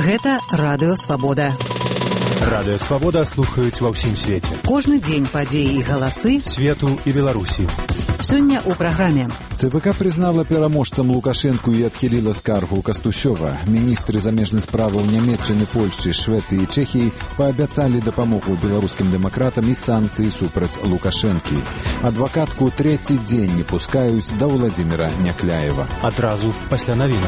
Гэта Радыё Свабода. Радыё Свабода слухаюць ва ўсім свеце. Кожны дзень падзеі і галасы свету і Беларусі. Сёння ў праграме. ЦВК признала пераможцам Лукашенку і адхіліла скаргу Кастусёва. Міністры замежных справаў Нямецчыны, Польшчы, Швецыі і Чэхіі паабяцалі дапамогу беларускім дэмакратам і санкцыі супраць Лукашэнкі. Адвакатку трэці дзень не пускаюць да Владзіміра Някляева. Адразу пасля навінаў.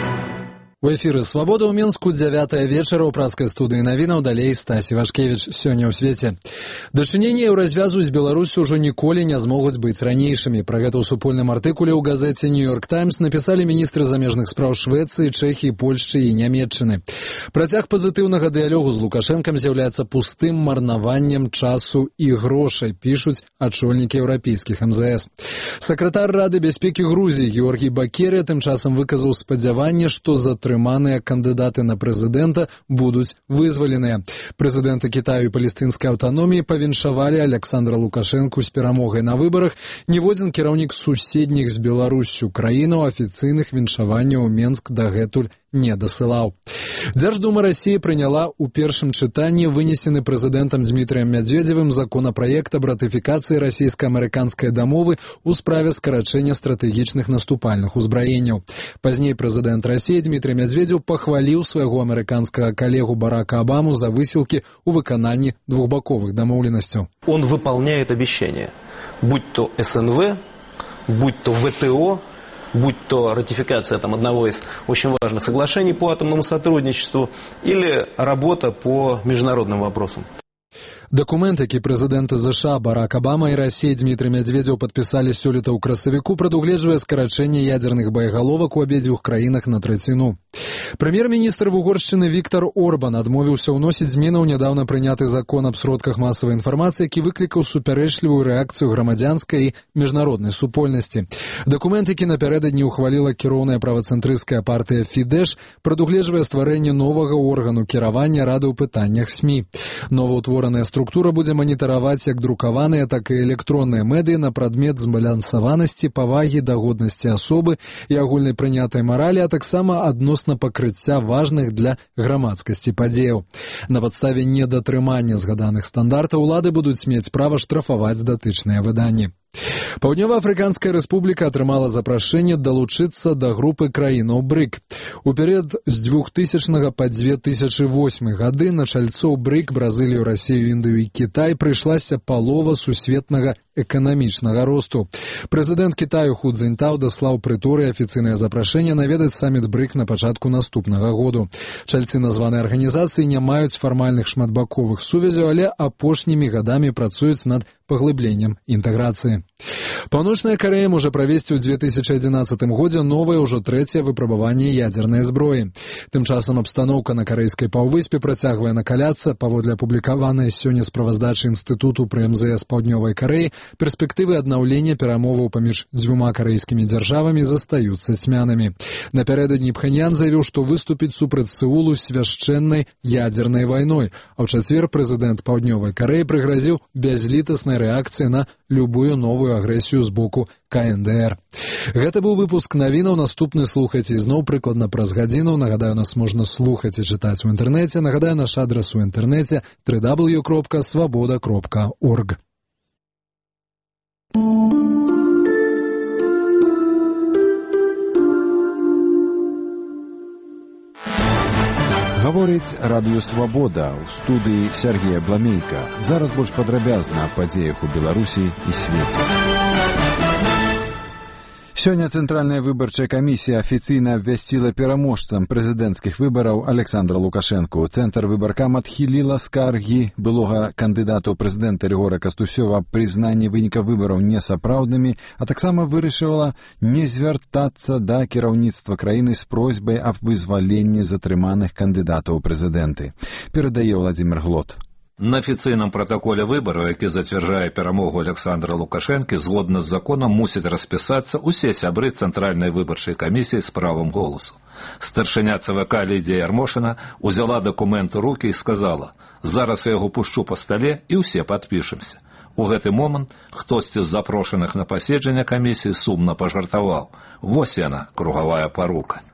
У эфіры «Свабода» ў Мінску 9 вечара ў праскай студыі навінаў, далей Стасі Вашкевіч. Сёння ў свеце. Дачыненні ў развязу з Беларусю ўжо ніколі не змогуць быць ранейшымі. Пра гэта ў супольным артыкуле ў газеце «Нью-Йорк Таймс» напісалі міністры замежных спраў Швецыі, Чэхіі, Польшчы і Нямецчыны. Працяг пазітыўнага дыялогу з Лукашэнкам з'яўляецца пустым марнаваннем часу і грошай, пішуць ачольнікі еўрапейскіх МЗС. Сакратар Рады бяспекі Грузіі Георгій Бакерыя тым часам выказаў спадзяванне, што затрыманыя кандыдаты на прэзідэнта будуць вызваленыя. Прэзідэнты Кітаю і палестынскай аўтаноміі павіншавалі Александра Лукашэнку з перамогай на выбарах. Ніводзін кіраўнік суседніх з Беларуссю краінаў афіцыйных віншаванняў у Менск дагэтуль не дасылаў. Дзярждума Расіі прыняла ў першым чытанні вынесены прэзідэнтам Дмітрыем Мядзведзевым законапраект аб ратыфікацыі расійска-амерыканскай дамовы ў справе скарачэння стратэгічных наступальных узбраенняў. Пазней прэзідэнт Расіі Дмітрый Мядзведзеў пахваліў свайго амерыканскага калегу Барака Обаму за высілкі ў выкананні двухбаковых дамоўленасцяў. Он выполняет обещания, будь то СНВ, будь то ВТО, будь то ратификация одного из очень важных соглашений по атомному сотрудничеству или работа по международным вопросам. Дакумент, які прэзідэнты ЗША Барак Обама і Расіі Дмітрый Мядзведзеў падпісалі сёлета ў красавіку, прадугледжвае скарачэнне ядзерных боегаловак у абедзвюх краінах на траціну. Прэм'ер-міністр Угоршчыны Віктор Орбан адмовіўся ўносіць змены ў нядаўна прыняты закон аб сродках масавай інфармацыі, які выклікаў супярэчлівую рэакцыю грамадзянскай і міжнароднай супольнасці. Дакумент, які напярэдадні ўхваліла кіроўная правацэнтрысцкая партыя Фідэш, прадугледжвае стварэнне новага органу кіравання рады ў пытаннях СМІ. Новаўтвораная структура будзе манітараваць як друкаваныя, так і электронныя медыі на прадмет збалансаванасці, павагі да годнасці асобы і агульнай прынятай маралі, а таксама адносна пакрыцця важных для грамадскасці падзеяў. На падставе недатрымання згаданых стандартаў улады будуць мець права штрафаваць датычныя выданні. Паўднёва-афрыканская рэспубліка атрымала запрашэнне далучыцца да групы краінаў БРИК. У перыяд з 2000 па 2008 гады на чальцоў БРИК Бразылію, Расію, Індыю і Кітай прыйшлася палова сусветнага эканамічнага росту. Прэзідэнт Кітаю Ху Цзіньтау даслаў прыторы афіцыйнае запрашэнне наведаць саміт БРИК на пачатку наступнага году. Чальцы названай арганізацыі не маюць фармальных шматбаковых сувязяў, але апошнімі гадамі працуюць над паглыбленнем інтэграцыі. Паўночная Карэя можа правесці ў 2011 годзе новае ўжо трэцяе выпрабаванне ядзернай зброі. Тым часам абстаноўка на карэйскай паўвыспе працягвае накаляцца. Паводле апублікаванай сёння справаздачы інстытуту пры МЗС Паўднёвай Карэі, перспектывы аднаўлення перамоваў паміж дзвюма карэйскімі дзяржавамі застаюцца цьмянымі. Напярэдадні Пхэньян заявіў, што выступіць супраць Сеулу свяшчэннай ядзернай вайной, а ў чацвер прэзідэнт Паўднёвай Карэі прыгразіў бязлітаснай рэакцыі на любую новую агрэсію з боку КНДР. Гэта быў выпуск навінаў. Наступны слухайце ізноў прыкладна праз гадзіну. Нагадаю, нас можна слухаць і чытаць у інтэрнэце. Нагадаю, наш адрас у інтэрнэце www.svoboda.org. Гаворыць Радыё Свабода, у студыі Сергія Бламейка. Зараз больш падрабязна аб падзеях у Беларусі і свеце. Сёння Цэнтральная выбарчая камісія афіцыйна абвясціла пераможцам прэзідэнцкіх выбараў Александра Лукашэнку. Цэнтр выбаркам адхіліла скаргі былога кандыдата ў прэзідэнта Рыгора Кастусёва аб прызнанні выніка выбараў несапраўднымі, а таксама вырашыла не звяртацца да кіраўніцтва краіны з просьбай аб вызваленні затрыманых кандыдатаў у прэзідэнты. Перадае Владзімір Глот. На афіцыйным пратаколе выбараў, які зацвярджае перамогу Александра Лукашэнкі, згодна з законам мусяць распісацца усе сябры Цэнтральнай выбарчай камісіі з правам голасу. Старшыня ЦВК Лідія Ярмошына узяла дакумент у рукі і сказала: «Зараз я яго пушчу па стале і ўсе падпішемся». У гэты момант хтосьці з запрошаных на паседжанне камісіі сумна пажартаваў: «Вось яна, кругавая парука».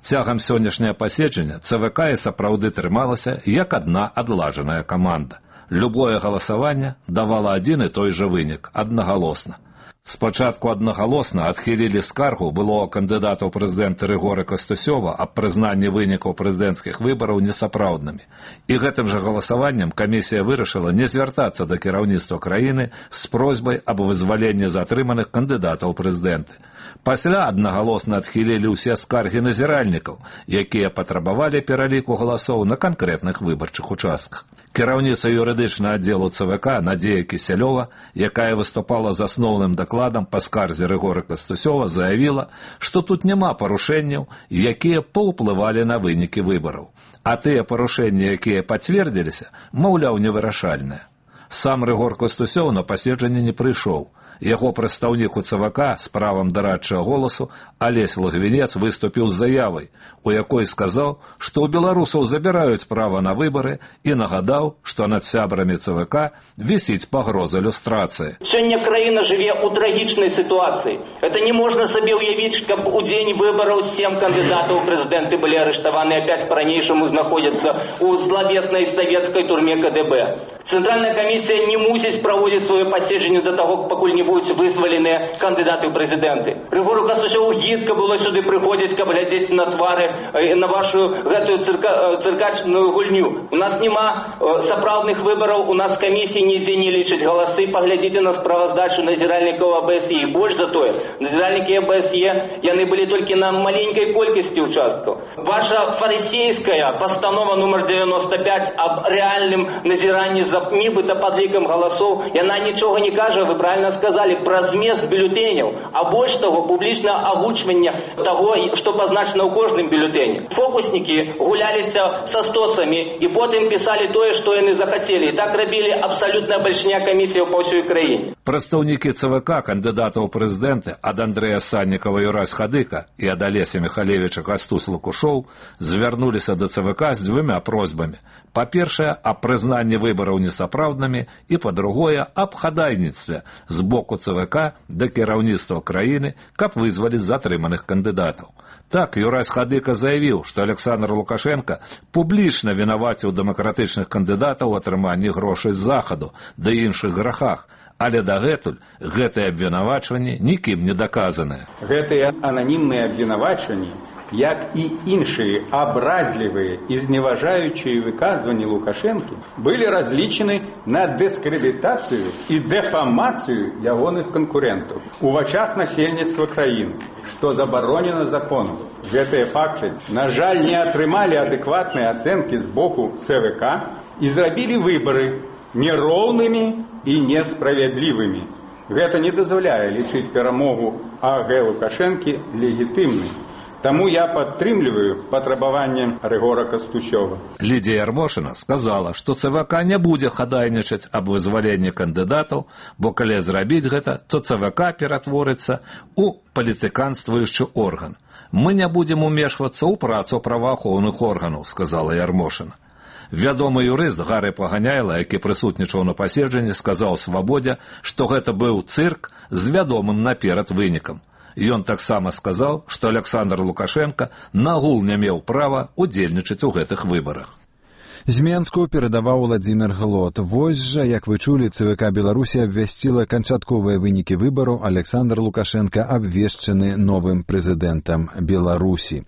Цягам сённяшняе паседжання ЦВК і сапраўды трымалася як адна адлажаная каманда. Любое галасаванне давало адзін і той жа вынік, аднагалосна. Спачатку аднагалосна адхілілі скаргу былога кандыдата ў прэзідэнты Рыгора Кастусёва аб прызнанні вынікаў прэзідэнцкіх выбараў несапраўднымі. І гэтым жа галасаваннем камісія вырашыла не звяртацца да кіраўніцтва краіны з просьбай аб вызваленні затрыманых кандыдатаў у прэзідэнты. Пасля аднагалосна адхілілі ўсе скаргі назіральнікаў, якія патрабавалі пераліку галасоў на канкрэтных выбарчых участках. Кіраўніца юрыдычнага аддзелу ЦВК Надзея Кісялёва, якая выступала з асноўным дакладам па скарзе Рыгора Кастусёва, заявіла, што тут няма парушэнняў, якія паўплывалі на вынікі выбараў. А тыя парушэнні, якія пацвердзіліся, маўляў, невырашальныя. Сам Рыгор Кастусёў на паседжанне не прыйшоў. Яго прадстаўнік у ЦВК з правам дарадчага голасу Алесь Лагвінец выступіў з заявай, у якой сказаў, што ў беларусаў забіраюць права на выбары і нагадаў, што над сябрамі ЦВК вісіць пагроза люстрацыі. Сёння краіна жыве ў трагічнай сітуацыі. Это не можна сабе ўявіць, каб у дзень выбараў 7 кандыдатаў у прэзідэнты былі арыштаваны, опять па-ранейшаму знаходзяцца ў злавеснай савецкай турме КДБ. Цэнтральная камісія не мусіць праводзіць сваё паседжанне да таго, пакуль не будуць вызваленыя кандыдаты ў прэзідэнты. Рыгору Кастусёву гідка было сюды прыходзіць, каб глядзець на твары, на вашу гэтую цыркачную гульню. У нас няма сапраўдных выбараў, у нас камісіі нідзе не лічаць галасы. Паглядзіце на справаздачу назіральнікаў АБСЕ. І больш за тое, назіральнікі АБСЕ, яны былі толькі на маленькай колькасці участкаў. Ваша фарысейская постанова номер 95 аб рэальным назіранні за нібыта падлікам галасоў, яна нічога не кажа, вы правильно сказали, пра змест бюлетэняў, а больш таго, публічнае агучванне таго, што пазначана ў кожным бюлетэні. Фокуснікі гуляліся са стосамі і потым пісалі тое, што яны захацелі. І так рабілі абсалютная бальшня камісія па ўсёй краіне. Прадстаўнікі ЦВК кандыдатаў у прэзідэнты ад Андрэя Саннікава і Юрась Хадыка і ад Алеся Михалевіча Кастус Лукушоў звярнуліся да ЦВК з двумя просьбамі. Па-першае, аб прызнанні выбараў несапраўднымі і, па-другое, аб хадайніцтве з боку ЦВК да кіраўніцтва краіны, каб вызваліць затрыманых кандыдатаў. Так, Юрась Хадыка заявіў, што Александр Лукашенко публічна вінаваціў дэмакратычных кандыдатаў у атрыманні грошай з захаду да іншых грахах, але дагэтуль гэтыя абвінавачванні нікім не даказаныя. Гэтыя ананімныя абвінавачванні, як і іншыя абразлівыя і зневажаючыя выказванні Лукашэнкі, былі разлічаны на дыскрэдытацыю і дэфамацыю ягоных канкурэнтаў у вачах насельніцтва краіны, што забаронена законам. Гэтыя факты, на жаль, не атрымалі адэкватнай ацэнкі з боку ЦВК і зрабілі выбары нероўнымі і несправядлівымі. Гэта не дазваляе лічыць перамогу АГ Лукашэнкі легітымнай. Таму я падтрымліваю патрабаванне Рыгора Кастусёва. Лідія Ярмошына сказала, што ЦВК не будзе хадайнічаць аб вызваленні кандыдатаў, бо калі зрабіць гэта, то ЦВК ператворыцца ў палітыканствуючы орган. Мы не будзем умешвацца ў працу праваахоўных органаў, сказала Ярмошына. Вядомы юрыст Гары Паганяйла, які прысутнічаў на паседжанні, сказаў Свабодзе, што гэта быў цырк з вядомым наперад вынікам. Ён таксама сказаў, што Александр Лукашенко нагул не меў права удзельнічаць у гэтых выбарах. З Менску перадаваў Владзімір Глот. Вось жа, як вы чулі, ЦВК Беларусі абвясціла канчатковыя вынікі выбараў. Александр Лукашенко абвешчаны новым прэзідэнтам Беларусі.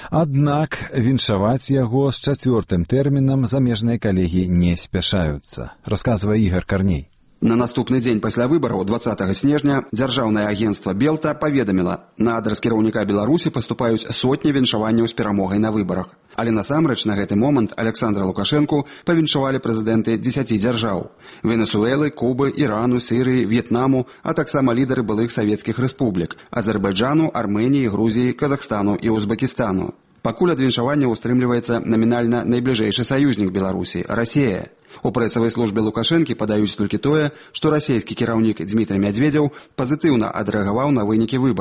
Аднак віншаваць яго з 4-м тэрмінам замежныя калегі не спяшаюцца, расказвае Ігор Карней. На наступны дзень пасля выбараў 20 снежня дзяржаўнае агенцтва Белта паведаміла, на адрас кіраўніка Беларусі паступаюць сотні віншаванняў з перамогай на выбарах. Але насамрэч на гэты момант Александра Лукашэнку павіншавалі прэзідэнты 10 дзяржаў – Венесуэлы, Кубы, Ірану, Сірыі, В'етнаму, а таксама лідары былых савецкіх рэспублік – Азербайджану, Арменіі, Грузіі, Казахстану і Узбекістану. Пакуль ад віншавання ўстрымліваецца намінальна найбліжэйшы саюзнік Беларусі – Расія. У прэсавай службе Лукашэнкі падаюць толькі тое, што расійскі кіраўнік Дзмітрый Мядзведзеў пазітыўна адрэагаваў на вынікі выбараў.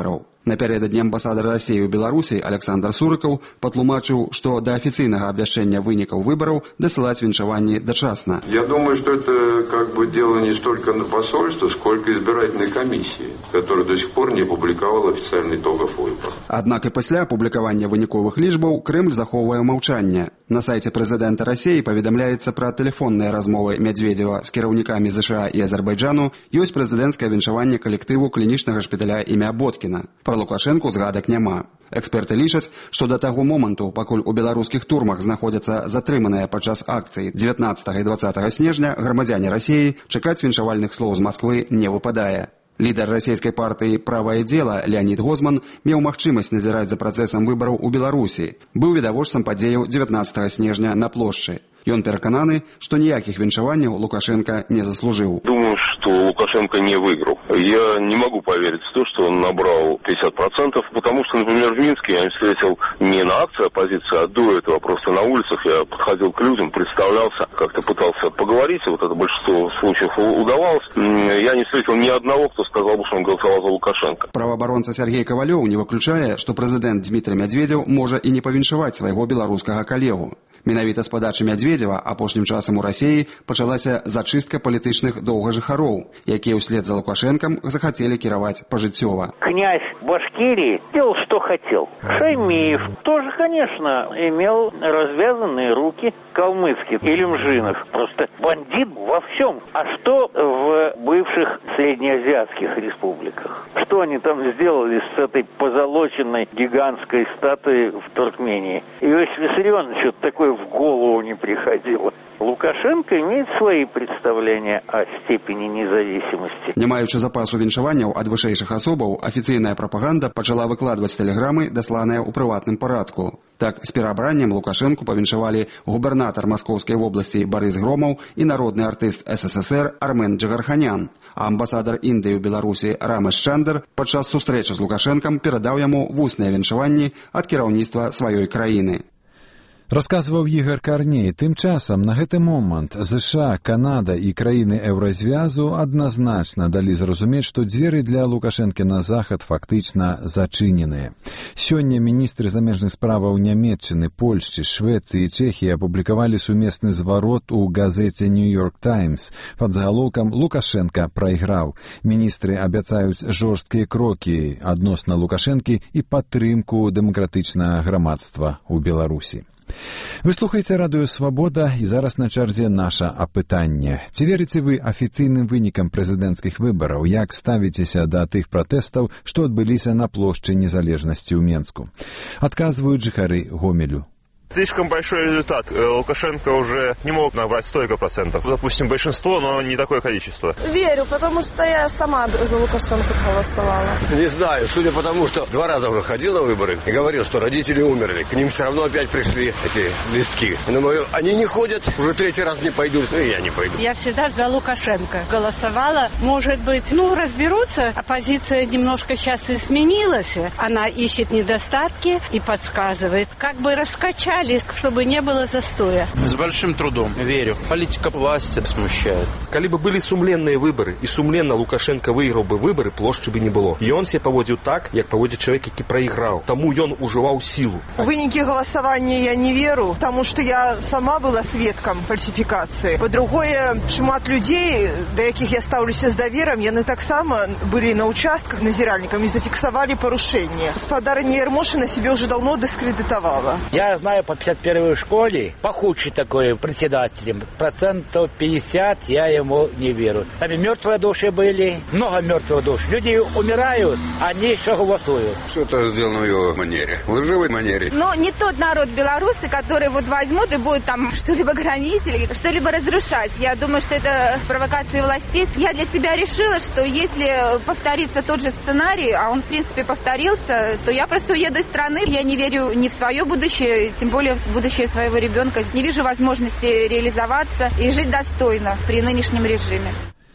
Напярэдадні амбасадар Расіі ў Беларусі Александр Сурыкаў патлумачыў, што да афіцыйнага абвяшчэння вынікаў выбараў дасылаць віншаванні дачасна. Я думаю, что это как бы дело не столько на посольство, сколько избирательной комиссии, которая до сих пор не опубликовала официальный итогов выборов. Аднак і пасля апублікавання выніковых лічбаў Крэмль захоўвае маўчанне. На сайце прэзідэнта Расіі паведамляецца пра тэлефонныя размовы Медведзева з кіраўнікамі ЗША і Азербайджану, ёсць прэзідэнцкае віншаванне калектыву клінічнага шпіталя імя Боткіна. Пра Лукашэнку згадак няма. Эксперты лічаць, што да таго моманту, пакуль у беларускіх турмах знаходзяцца затрыманыя падчас акцыі 19 і 20 снежня грамадзяне Расіі, чакаць віншавальных слоў з Масквы не выпадае. Лідар расійскай партыі «Правае дзела» Леонід Гозман меў магчымасць назіраць за працэсам выбараў у Беларусі. Быў відавочцам падзеяў 19 снежня на плошчы. Ён перакананы, што ніякіх віншаванняў Лукашенко не заслужыў. Думаю, что Лукашенко не выиграл. Я не могу поверить в то, что он набрал 50%, потому что, например, в Минске я встретил не на акции оппозиции, а до этого просто на улицах. Я подходил к людям, представлялся, как-то пытался поговорить, вот это большинство случаев удавалось. Я не встретил ни одного, кто сказал бы, что он голосовал за Лукашенко. Праваабаронца Сергей Ковалёў не выключае, што прэзідэнт Дмітрый Медведзеў можа і не павіншаваць свайго беларускага калегу. Менавіта з падачы Медведзева апошнім часам у Расіі пачалася зачыстка палітычных доўгажыхароў, якія ўслед за Лукашенком захацелі кіраваць пажыццёва. Князь Башкирии делал, что хотел. Шаймиев тоже, конечно, имел развязанные руки. Калмыцкий, Илюмжинов. Просто бандит во всем. А что в бывших среднеазиатских республиках? Что они там сделали с этой позолоченной гигантской статуей в Туркмении? Иосиф Виссарионович такое в голову не приходило. Лукашенко имеет свои представления о степени независимости. Не маючы запасу віншаванняў ад вышэйшых асобаў, афіцыйная прапаганда пачала выкладваць тэлеграмы, дасланыя ў прыватным парадку. Так, з пераабраннем Лукашэнку павіншавалі губернатар Маскоўскай вобласці Барыс Громаў і народны артыст СССР Армен Джигарханян. А амбасадар Індыі ў Беларусі Рамэш Чандер падчас сустрэчы з Лукашэнкам перадаў яму вусныя віншаванні ад кіраўніцтва сваёй краіны. Расказваў Ігар Карней. Тым часам на гэты момант ЗША, Канада і краіны Еўразвязу адназначна далі зразумець, што дзверы для Лукашэнкі на захад фактычна зачыненыя. Сёння міністры замежных справаў Нямецчыны, Польшчы, Швецыі і Чэхіі апублікавалі сумесны зварот у газеце «Нью-Йорк Таймс» пад загалоўкам «Лукашенка прайграў». Міністры абяцаюць жорсткія крокі адносна Лукашэнкі і падтрымку дэмакратычнага грамадства ў Беларусі. Вы слухаеце радыё «Свабода» і зараз на чарзе наша апытанне. Ці верыце вы афіцыйным вынікам прэзідэнцкіх выбараў? Як ставіцеся да тых пратэстаў, што адбыліся на плошчы Незалежнасці ў Менску? Адказваюць жыхары Гомелю. Слишком большой результат. Лукашенко уже не мог набрать столько процентов. Допустим, большинство, но не такое количество. Верю, потому что я сама за Лукашенко голосовала. Не знаю, судя по тому, что 2 раза уже ходил на выборы и говорил, что родители умерли. К ним все равно опять пришли эти листки. Думаю, они не ходят, уже 3-й раз не пойдут, и я не пойду. Я всегда за Лукашенко голосовала. Может быть, разберутся. Оппозиция немножко сейчас и сменилась. Она ищет недостатки и подсказывает, как бы раскачать, чтобы не было застоя. С большим трудом, верю. Политика власти смущает. Коли бы были сумленные выборы, и сумленно Лукашенко выиграл бы выборы, плошчы бы не было. И он себя поводил так, як поводит человек, який проиграл. Тому он уживал силу. В выники голосования я не верю, потому что я сама была сведком фальсификации. По-другое, шмат людей, до яких я ставлюся с доверием, яны таксама были на участках назиральниками и зафиксовали порушения. Господарыня Ермошина себе уже давно дискредитовала. Я знаю по 51-й школе, похудший такой председателем, 50% я ему не верю. Там и мертвые души были, много мертвых душ. Люди умирают, они еще голосуют. Все это сделано в его манере, в лживой манере. Но не тот народ белорусы, который возьмут и будут там что-либо громить или что-либо разрушать. Я думаю, что это провокации властей. Я для себя решила, что если повторится тот же сценарий, а он в принципе повторился, то я просто уеду из страны. Я не верю ни в свое будущее, тем более в будущее своего ребенка. Не вижу возможности реализоваться и жить достойно при нынешнем режиме.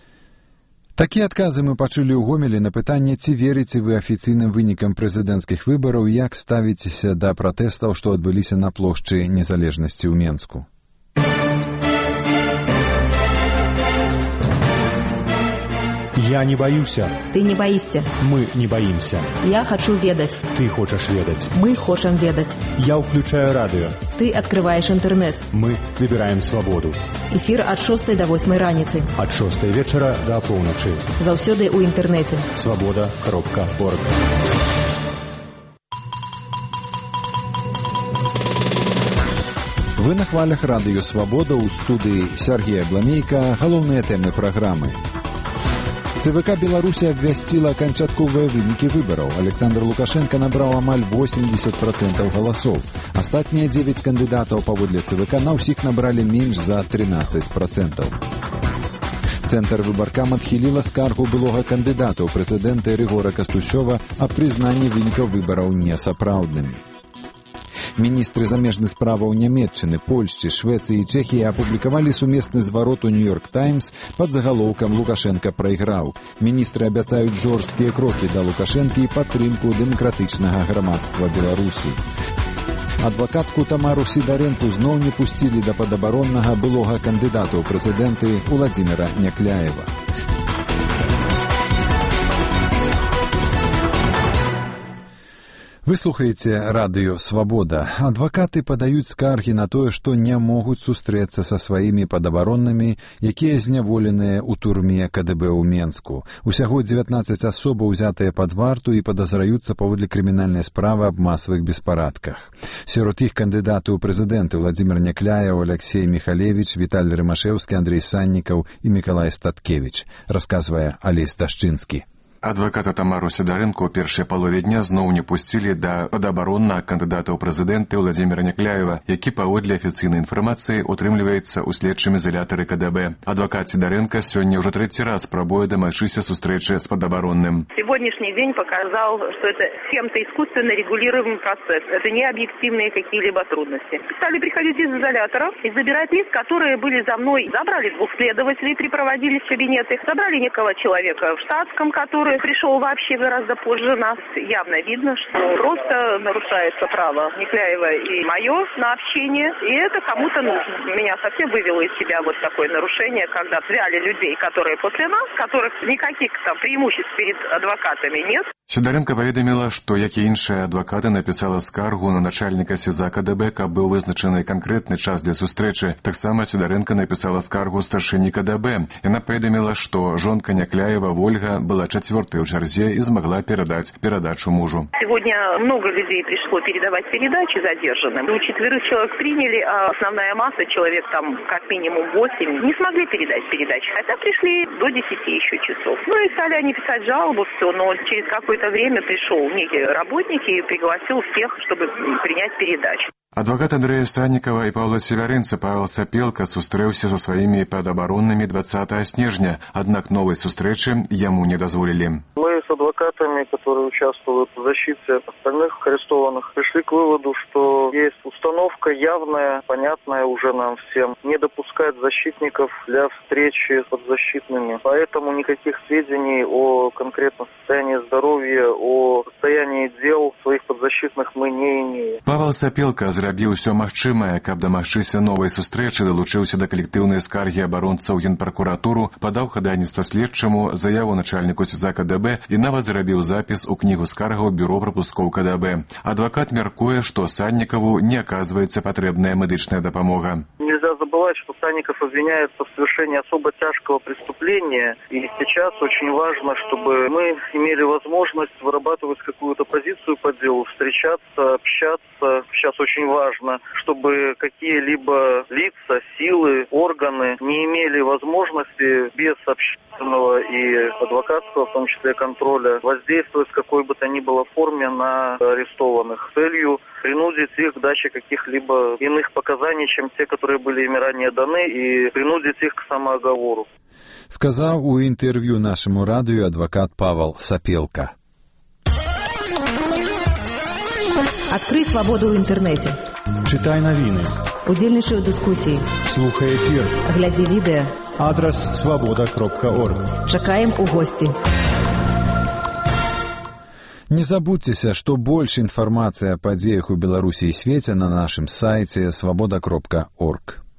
Такія адказы мы пачулі ў Гомелі на пытанне, ці верыце вы афіцыйным вынікам прэзідэнцкіх выбараў, як ставіцеся да пратэстаў, што адбыліся на плошчы Незалежнасці ў Менску. Я не баюся. Ты не боишься. Мы не боимся. Я хочу ведать. Ты хочешь ведать. Мы хотим ведать. Я включаю радио. Ты открываешь интернет. Мы выбираем свободу. Эфир от 6 до 8 раніцы. От 6 вечера до полночи. Заўсёды ў інтэрнэце. Свобода.орг. Вы на хвалях радыё «Свабода», ў студыі Сергея Бламейка. Галоўныя тэмы праграмы. ЦВК Беларусі абвясціла канчатковыя вынікі выбараў. Александр Лукашенко набраў амаль 80% галасоў. Астатнія 9 кандыдатаў паводле ЦВК на ўсіх набралі менш за 13%. Цэнтр выбаркам адхіліла скаргу былога кандыдата ў прэзідэнты Рыгора Кастусёва аб прызнанні вынікаў выбараў несапраўднымі. Міністры замежных справаў Нямецчыны, Польшчы, Швецыі і Чэхіі апублікавалі сумесны зварот у «Нью-Йорк Таймс» пад загалоўкам «Лукашенко прайграў». Міністры абяцаюць жорсткія крокі да Лукашэнкі і падтрымку дэмакратычнага грамадства Беларусі. Адвакатку Тамару Сідарэнку зноў не пусцілі да падабароннага былога кандыдата ў прэзідэнты Уладзіміра Някляева. Вы слухаеце радыё «Свабода». Адвакаты падаюць скаргі на тое, што не могуць сустрэцца са сваімі падабароннымі, якія зняволеныя ў турме КДБ ў Менску. Усяго 19 асобаў узятыя пад варту і падазраюцца паводле крымінальнай справы аб масавых беспарадках. Сярод іх кандыдаты ў прэзідэнты Владзімір Някляеў, Алексей Міхалевіч, Віталь Рымашэўскі, Андрей Саннікаў і Мікалай Статкевіч, расказвае Алесь Дашчынскі. Адваката Тамару Сідарэнку ў першай палове дня зноў не пусцілі да падабароннага кандыдата ў прэзідэнты Владзіміра Някляева, які паводле афіцыйнай інфармацыі утрымліваецца ў следчым изолятары КДБ. Адвакат Сідарэнка сёння ўжо трэці раз пробуе дамагчыся сустрэчы з падабаронным. Сегодняшний день показал, что это кем-то искусственно регулируемый процесс. Это не объективные какие-либо трудности. Стали приходить из изолятора и забирать лист, которые были за мной. Забрали 2 следователей, припроводили в кабинеты. Забрали некого человека в штатском, который пришел вообще гораздо позже нас. Явно видно, что просто нарушается право Някляева и мое на общение. И это кому-то нужно. Меня совсем вывело из себя вот такое нарушение, когда взяли людей, которые после нас, которых никаких там преимуществ перед адвокатами нет. Сідарэнка паведаміла, што, як і іншыя адвакаты, напісала скаргу на начальніка СІЗА КДБ, каб быў вызначаны канкрэтны час для сустрэчы. Таксама Сідарэнка напісала скаргу старшыні КДБ. Яна паведаміла, што жонка Някляева Вольга была 4-й ў чарзе і змагла перадаць перадачу мужу. Сегодня много людей пришло передавать передачи задержанным. 4 человек приняли, а основная масса, человек там как минимум 8, не смогли передать передачи. Хотя пришли до 10 еще часов. Ну и стали они писать жалобу, все, но через какое-то время пришел некий работник и пригласил всех, чтобы принять передачу. Адвакат Андрея Саннікава і Павла Севярынца Павел Сапелка сустрэўся са сваімі падабароннымі 20 снежня, аднак новай сустрэчы яму не дазволілі. Мы с адвокатами, которые участвуют в защите остальных арестованных, пришли к выводу, что есть установка явная, понятная уже нам всем, не допускать защитников для встречи с подзащитными. Поэтому никаких сведений о конкретном состоянии здоровья, о состоянии дел своих подзащитных мы не имеем. Павел Сапелка зрабіў усё магчымае, каб дамагчыся новай сустрэчы, далучыўся да калектыўнай скаргі абаронцаў Генпракуратуру, падаў хадайніцтва следчаму, заяву начальніку СІЗА КДБ і нават зрабіў запіс у кнігу скаргаў бюро прапускоў КДБ. Адвакат мяркуе, што Саннікаву не аказваецца патрэбная медычная дапамога. Нельзя забывать, что Санников обвиняется в совершении особо тяжкого преступления, и сейчас очень важно, чтобы мы имели возможность вырабатывать какую-то позицию по делу, встречаться, общаться. Сейчас очень важно, чтобы какие-либо лица, силы, органы не имели возможности без общественного и адвокатского, в том числе контроля, воздействовать в какой бы то ни было форме на арестованных с целью принудить их к даче каких-либо иных показаний, чем те, которые были ими ранее даны, и принудить их к самооговору. Сказав у інтерв'ю нашому радіо адвокат Павел Сапелка. Адкрый свабоду ў інтэрнэце. Читай навіны. Удзельнічай у дыскусіі. Слухай эфир. Глядзі відэа. Адрес свобода.орг. Чакаем у госці. Не забудзьцеся, што больш інфармацыі о падзеях у Беларусі і свеце на нашым сайце свобода.орг.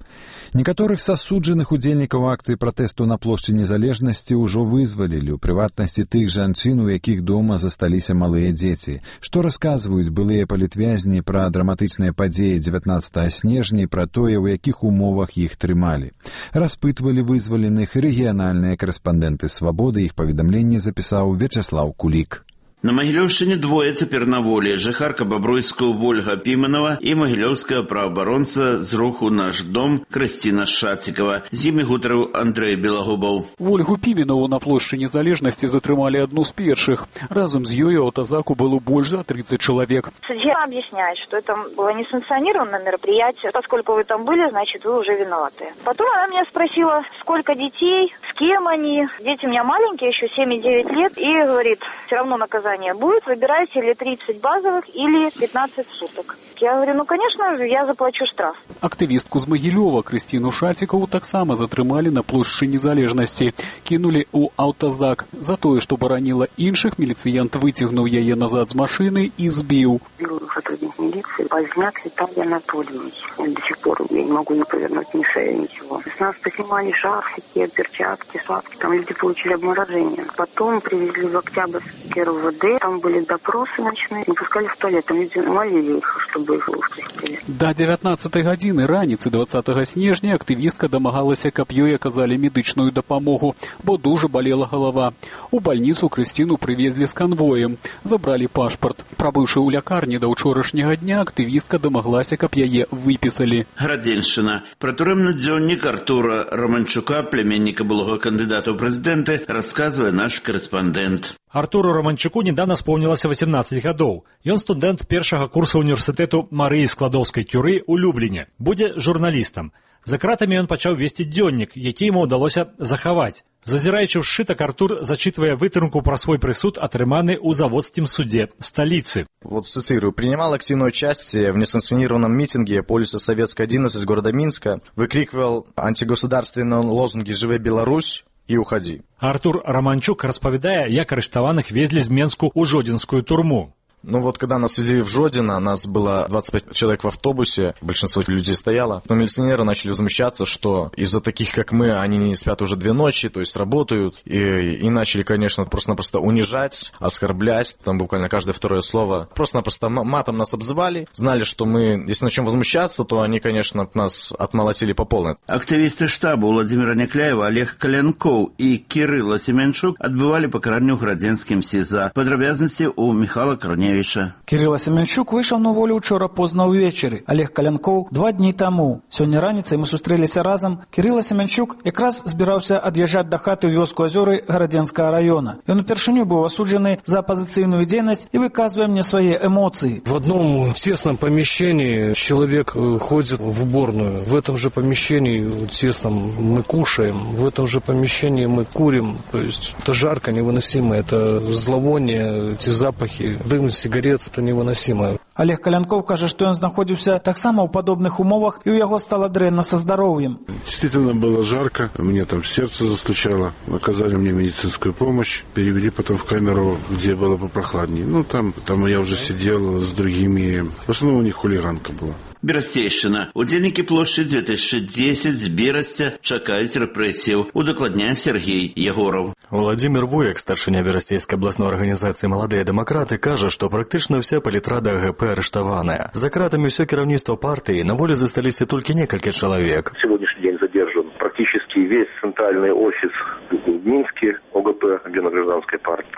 Некаторых з асуджаных удзельнікаў акцыі пратэсту на плошчы Незалежнасці ўжо вызвалілі, у прыватнасці тых жанчын, у якіх дома засталіся малыя дзеці. Што расказваюць былыя палітвязні пра драматычныя падзеі 19 снежня і пра тое, у якіх умовах іх трымалі. Распытвалі вызваленых рэгіянальныя карэспандэнты «Свабоды», іх паведамленне запісаў Вячаслаў Кулік. На Магілёўшчыне двое цяпер на волі. Жыхарка Бабруйскую Вольга Піменова і магілёўская праабаронца з руху «Наш дом» Крысціна Шацікава. З імі гутарыў Андрэй Белагубаў. Вольгу Піменову на плошчы Незалежнасці затрымалі адну з першых. Разом з ёй у аўтазаку было больш за 30 человек. Судья объясняет, что это было несанкционированное мероприятие. Поскольку вы там были, значит, вы уже виноваты. Потом она меня спросила, сколько детей, с кем они. Дети у меня маленькие, еще 7 и 9 лет. И говорит, все равно наказание будет, выбирайте или 30 базовых, или 15 суток. Я говорю, конечно, я заплачу штраф. Актывістку з Магілёва Крысціну Шацікаву таксама затрымалі на плошчы Незалежнасці. Кінулі ў аўтазак. За тое, што бараніла іншых, міліцыянт выцягнуў яе назад з машыны і збіў. Сотрудник милиции Поздняк Виталий Анатольевич. До сих пор я не могу не повернуть ни шею, ничего. С нас поснимали шарфики, перчатки, шапки. Там люди получили обморожение. Потом привезли в Октябрьский РУВД. Там были допросы ночные. Не пускали в туалет. Там люди молили их, чтобы их выпустили. До 19 гадзіны раніцы 20 снежня актывістка дамагалася, каб ёй аказалі медычную дапамогу, бо дужа балела галава. У бальніцу Крысціну прывезлі з канвоем. Забралі пашпарт. Прабыўшы ў лякарні да ўчорашняга дня, актывістка дамаглася, каб яе выпісалі. Градзеншчына. Пра турэмны дзённік Артура Романчука, племянніка былога кандыдата ў прэзідэнты, расказвае наш корэспандэнт. Артуру Романчуку недавно исполнилось 18 гадоў. Ён студэнт першага курса універсітэту Марыі Складоўскай кюры ў Любліне. Будзе журналістам. За кратамі ён пачаў весці дзённік, які яму ўдалося захаваць. Зазіраючы ў сшытак, Артур зачитывая вытрымку про свой присуд, отрыманы у Заводским суде столицы. Вот цитирую. «Принимал активное участие в несанкционированном митинге по улице Советская, 11 города Минска, выкрикивал антигосударственные лозунги «Живе Беларусь» и «Уходи». Артур Романчук распавядае, як арыштаваных везлі з Менску ў Жодзінскую турму. Ну вот, когда нас везли в Жодино, нас было 25 человек в автобусе, большинство людей стояло. Но милиционеры начали возмущаться, что из-за таких, как мы, они не спят уже 2 ночи, то есть работают. И начали, конечно, просто-напросто унижать, оскорблять, там буквально каждое второе слово. Просто-напросто матом нас обзывали, знали, что мы, если начнем возмущаться, то они, конечно, нас отмолотили по полной. Активисты штаба Владимира Некляева Олег Калянков и Кирилла Семенчук отбывали покаранне ў Градзенскім СІЗА. Падрабязнасці у Михайла Корнеевича. Кирилла Семенчук выйшаў на волю учора позна ўвечары. Олег Калянков 2 дні таму. Сёння раніцай мы сустрэліся разам. Кирилла Семенчук якраз збіраўся ад'язджаць да хаты ў вёску Азёры Градзенскага района. Ён упершыню быў асуджаны за апозицыйную дзейнасць и выказывая мне свои эмоции. В одном тесном помещении человек ходит в уборную. В этом же помещении тесном мы кушаем. В этом же помещении мы курим. То есть это жарко, невыносимо. Это зловоние, эти запахи, дым сигарет, это невыносимо. Олег Калянков кажа, што ён знаходзіўся таксама ў падобных умовах, і ў яго стало дрэнна со здоровьем. Действительно было жарко, мне там сердце застучало, оказали мне медицинскую помощь, перевели потом в камеру, где было попрохладнее. Ну, там я уже сидел с другими, в основном у них хулиганка была. Берасцейшчына. Удзельнікі плошчы 2010 з Берасця чакаюць рэпрэсіяў, удакладняе Сергей Егоров. Владимир Воек, старшыня Берасцейскай абласной арганізацыі «Маладыя дэмакраты», кажа, што практычна вся палітрада АГП арыштаваная. За кратамі ўсё кіраўніцтва партыі, на волі засталіся толькі некалькі чалавек. Сегодняшний день задержан практически весь центральный офис в Минске ОГП, Гражданской партии.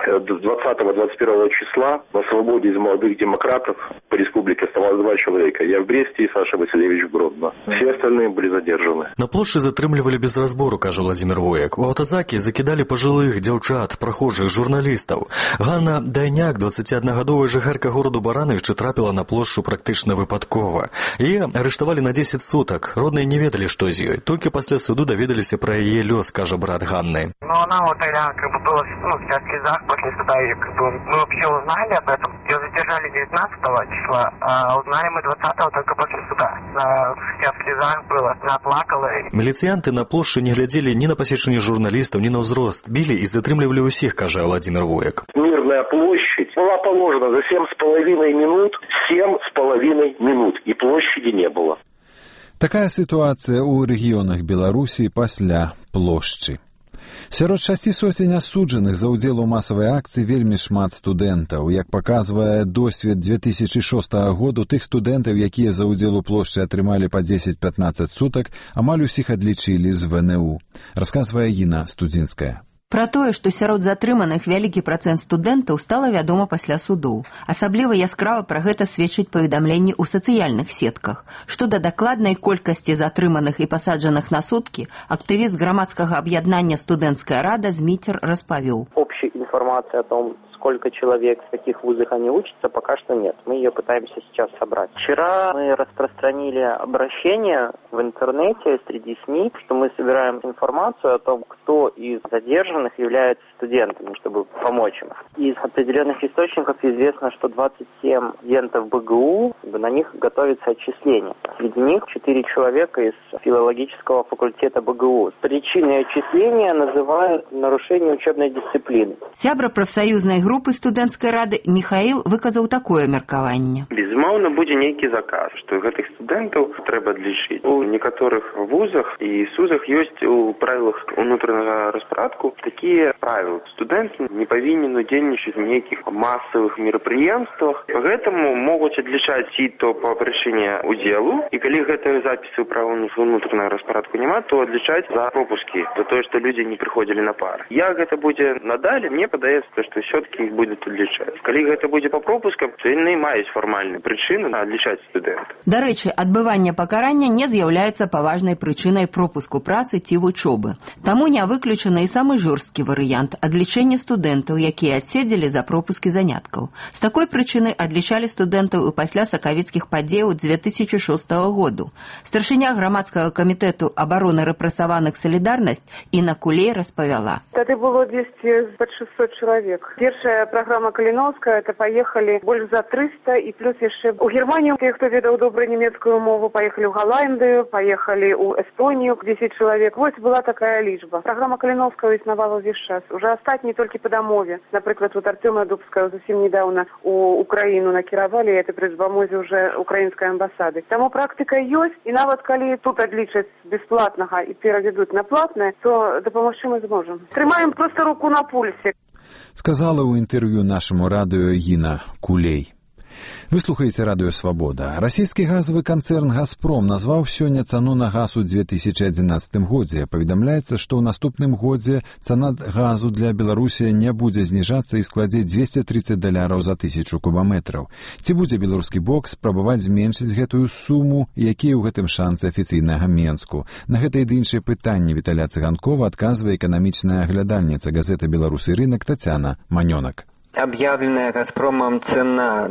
20-21 числа на свободе из молодых демократов по республике оставалось 2 человека. Я в Бресте и Саша Васильевич в Гродно. Все остальные были задержаны. На плошчы затрымлівалі без разбору, кажа Владимир Воек. У аўтазакі закидали пожилых, дзяўчат, прохожих, журналистов. Ганна Дайняк, 21-гадовая жыхарка городу Барановича, трапила на плошчу практычна выпадкова. Яе арыштавалі на 10 суток. Родные не ведали, что з ёй. Только после суду доведаліся про яе лёс, кажа брат Ганны. Но она вот тогда была в слезах после суда, и мы вообще узнали об этом. Ее задержали 19 числа, а узнали мы 20-го только после суда. Вся в слезах была, она плакала. Міліцыянты на плошчы не глядзелі ні на пасечанне журналістаў, ні на ўзрост. Білі і затрымлівалі ўсіх, кажа Владимир Воек. Мирная площадь была положена за 7,5 минут, 7,5 минут, и площади не было. Такая сітуацыя ў рэгіёнах Беларусі пасля плошчы. Сярод 600 асуджаных за ўдзел у масавай акцыі вельмі шмат студэнтаў. Як паказвае досвед 2006 году, тых студэнтаў, якія за ўдзел у плошчы атрымалі па 10-15 сутак, амаль усіх адлічылі з ВНУ. Расказвае Іна Студзінская. Пра тое, што сярод затрыманых вялікі працэнт студэнтаў, стала вядома пасля судоў. Асабліва яскрава пра гэта сведчыць паведамленні ў сацыяльных сетках. Што да дакладнай колькасці затрыманых і пасаджаных на суткі, актывіст грамадскага аб'яднання «Студэнцкая рада» Зміцер распавёў. Общей информации о том, сколько человек в каких вузах они учатся, пока что нет. Мы ее пытаемся сейчас собрать. Вчера мы распространили обращение в интернете среди СМИ, что мы собираем информацию о том, кто из задержанных является студентами, чтобы помочь им. Из определенных источников известно, что 27 студентов БГУ, на них готовится отчисление. Среди них 4 человека из филологического факультета БГУ. Причиной отчисления называют нарушение учебной дисциплины. Сябра профсоюзнай групы студэнцкай рады Михаил выказаў такое меркаванне. Безумоўна, будзе нейкі заказ, што гэтых студэнтаў трэба адлічыць. У некаторых вузах і судах ёсць у правілах унутранага распарадку такія правілы. Студэнт не павінен удзельнічаць у нейкіх масавых мерапрыемствах. Гэтаму могуць адлічаць ці то па прычыне удзелу, і калі гэтыя запісы ў правілах унутранага распарадку няма, то адлічаць за пропускі, за тое, што людзі не прыходзілі на пары. Як гэта будзе надалей, мне падаецца, што ўсё-таки их будут отличать. Калі гэта будзе по пропускам, то яны маюць фармальную прычыну адлічаць студэнта. Дарэчы, адбыванне пакарання не з'яўляецца паважнай прычынай пропуску працы ці вучобы. Таму не выключаны і самы жорсткі варыянт адлічэння студэнтаў, якія адседзелі за пропускі заняткаў. З такой прычынай адлічалі студэнтаў і пасля сакавіцкіх падзеяў 2006 году. Старшыня грамадскага камітэту абароны рэпрэсаваных «Салідарнасць» Інна Кулей распавяла. Тады было 200 под 600 чалавек. Першая программа Калиновская, это поехали больше за 300, и плюс еще у Германию, те, кто ведал добрую немецкую мову, поехали в Голландию, поехали у Эстонию, 10 человек. Вот была такая лічба. Программа Калиновская існавала весь час. Уже остатні толькі по домове. Например, вот Артема Дубская совсем недавно у Украину накировали, это при допомозі уже украинской амбассады. Тому практика есть, и нават коли тут отличать бесплатного и переведут на платное, то допомогти мы зможем. Трымаем просто руку на пульсе. Сказала ў інтэрв'ю нашаму радыё Іна Кулей. Вы слухаеце радыё «Свабода». Расійскі газавы канцэрн «Газпром» назваў сёння цану на газ у 2011 годзе. Паведамляецца, што ў наступным годзе цана газу для Беларусі не будзе зніжацца і складзе $230 за 1000 кубаметраў. Ці будзе беларускі бок спрабаваць зменшыць гэтую суму, якія ў гэтым шанцы афіцыйнага Менску? На гэта і іншыя пытанні Віталя Цыганкова адказвае эканамічная аглядальніца газеты «Беларусь и рынок» Татьяна Манёнак. Объявленная «Газпромом» цена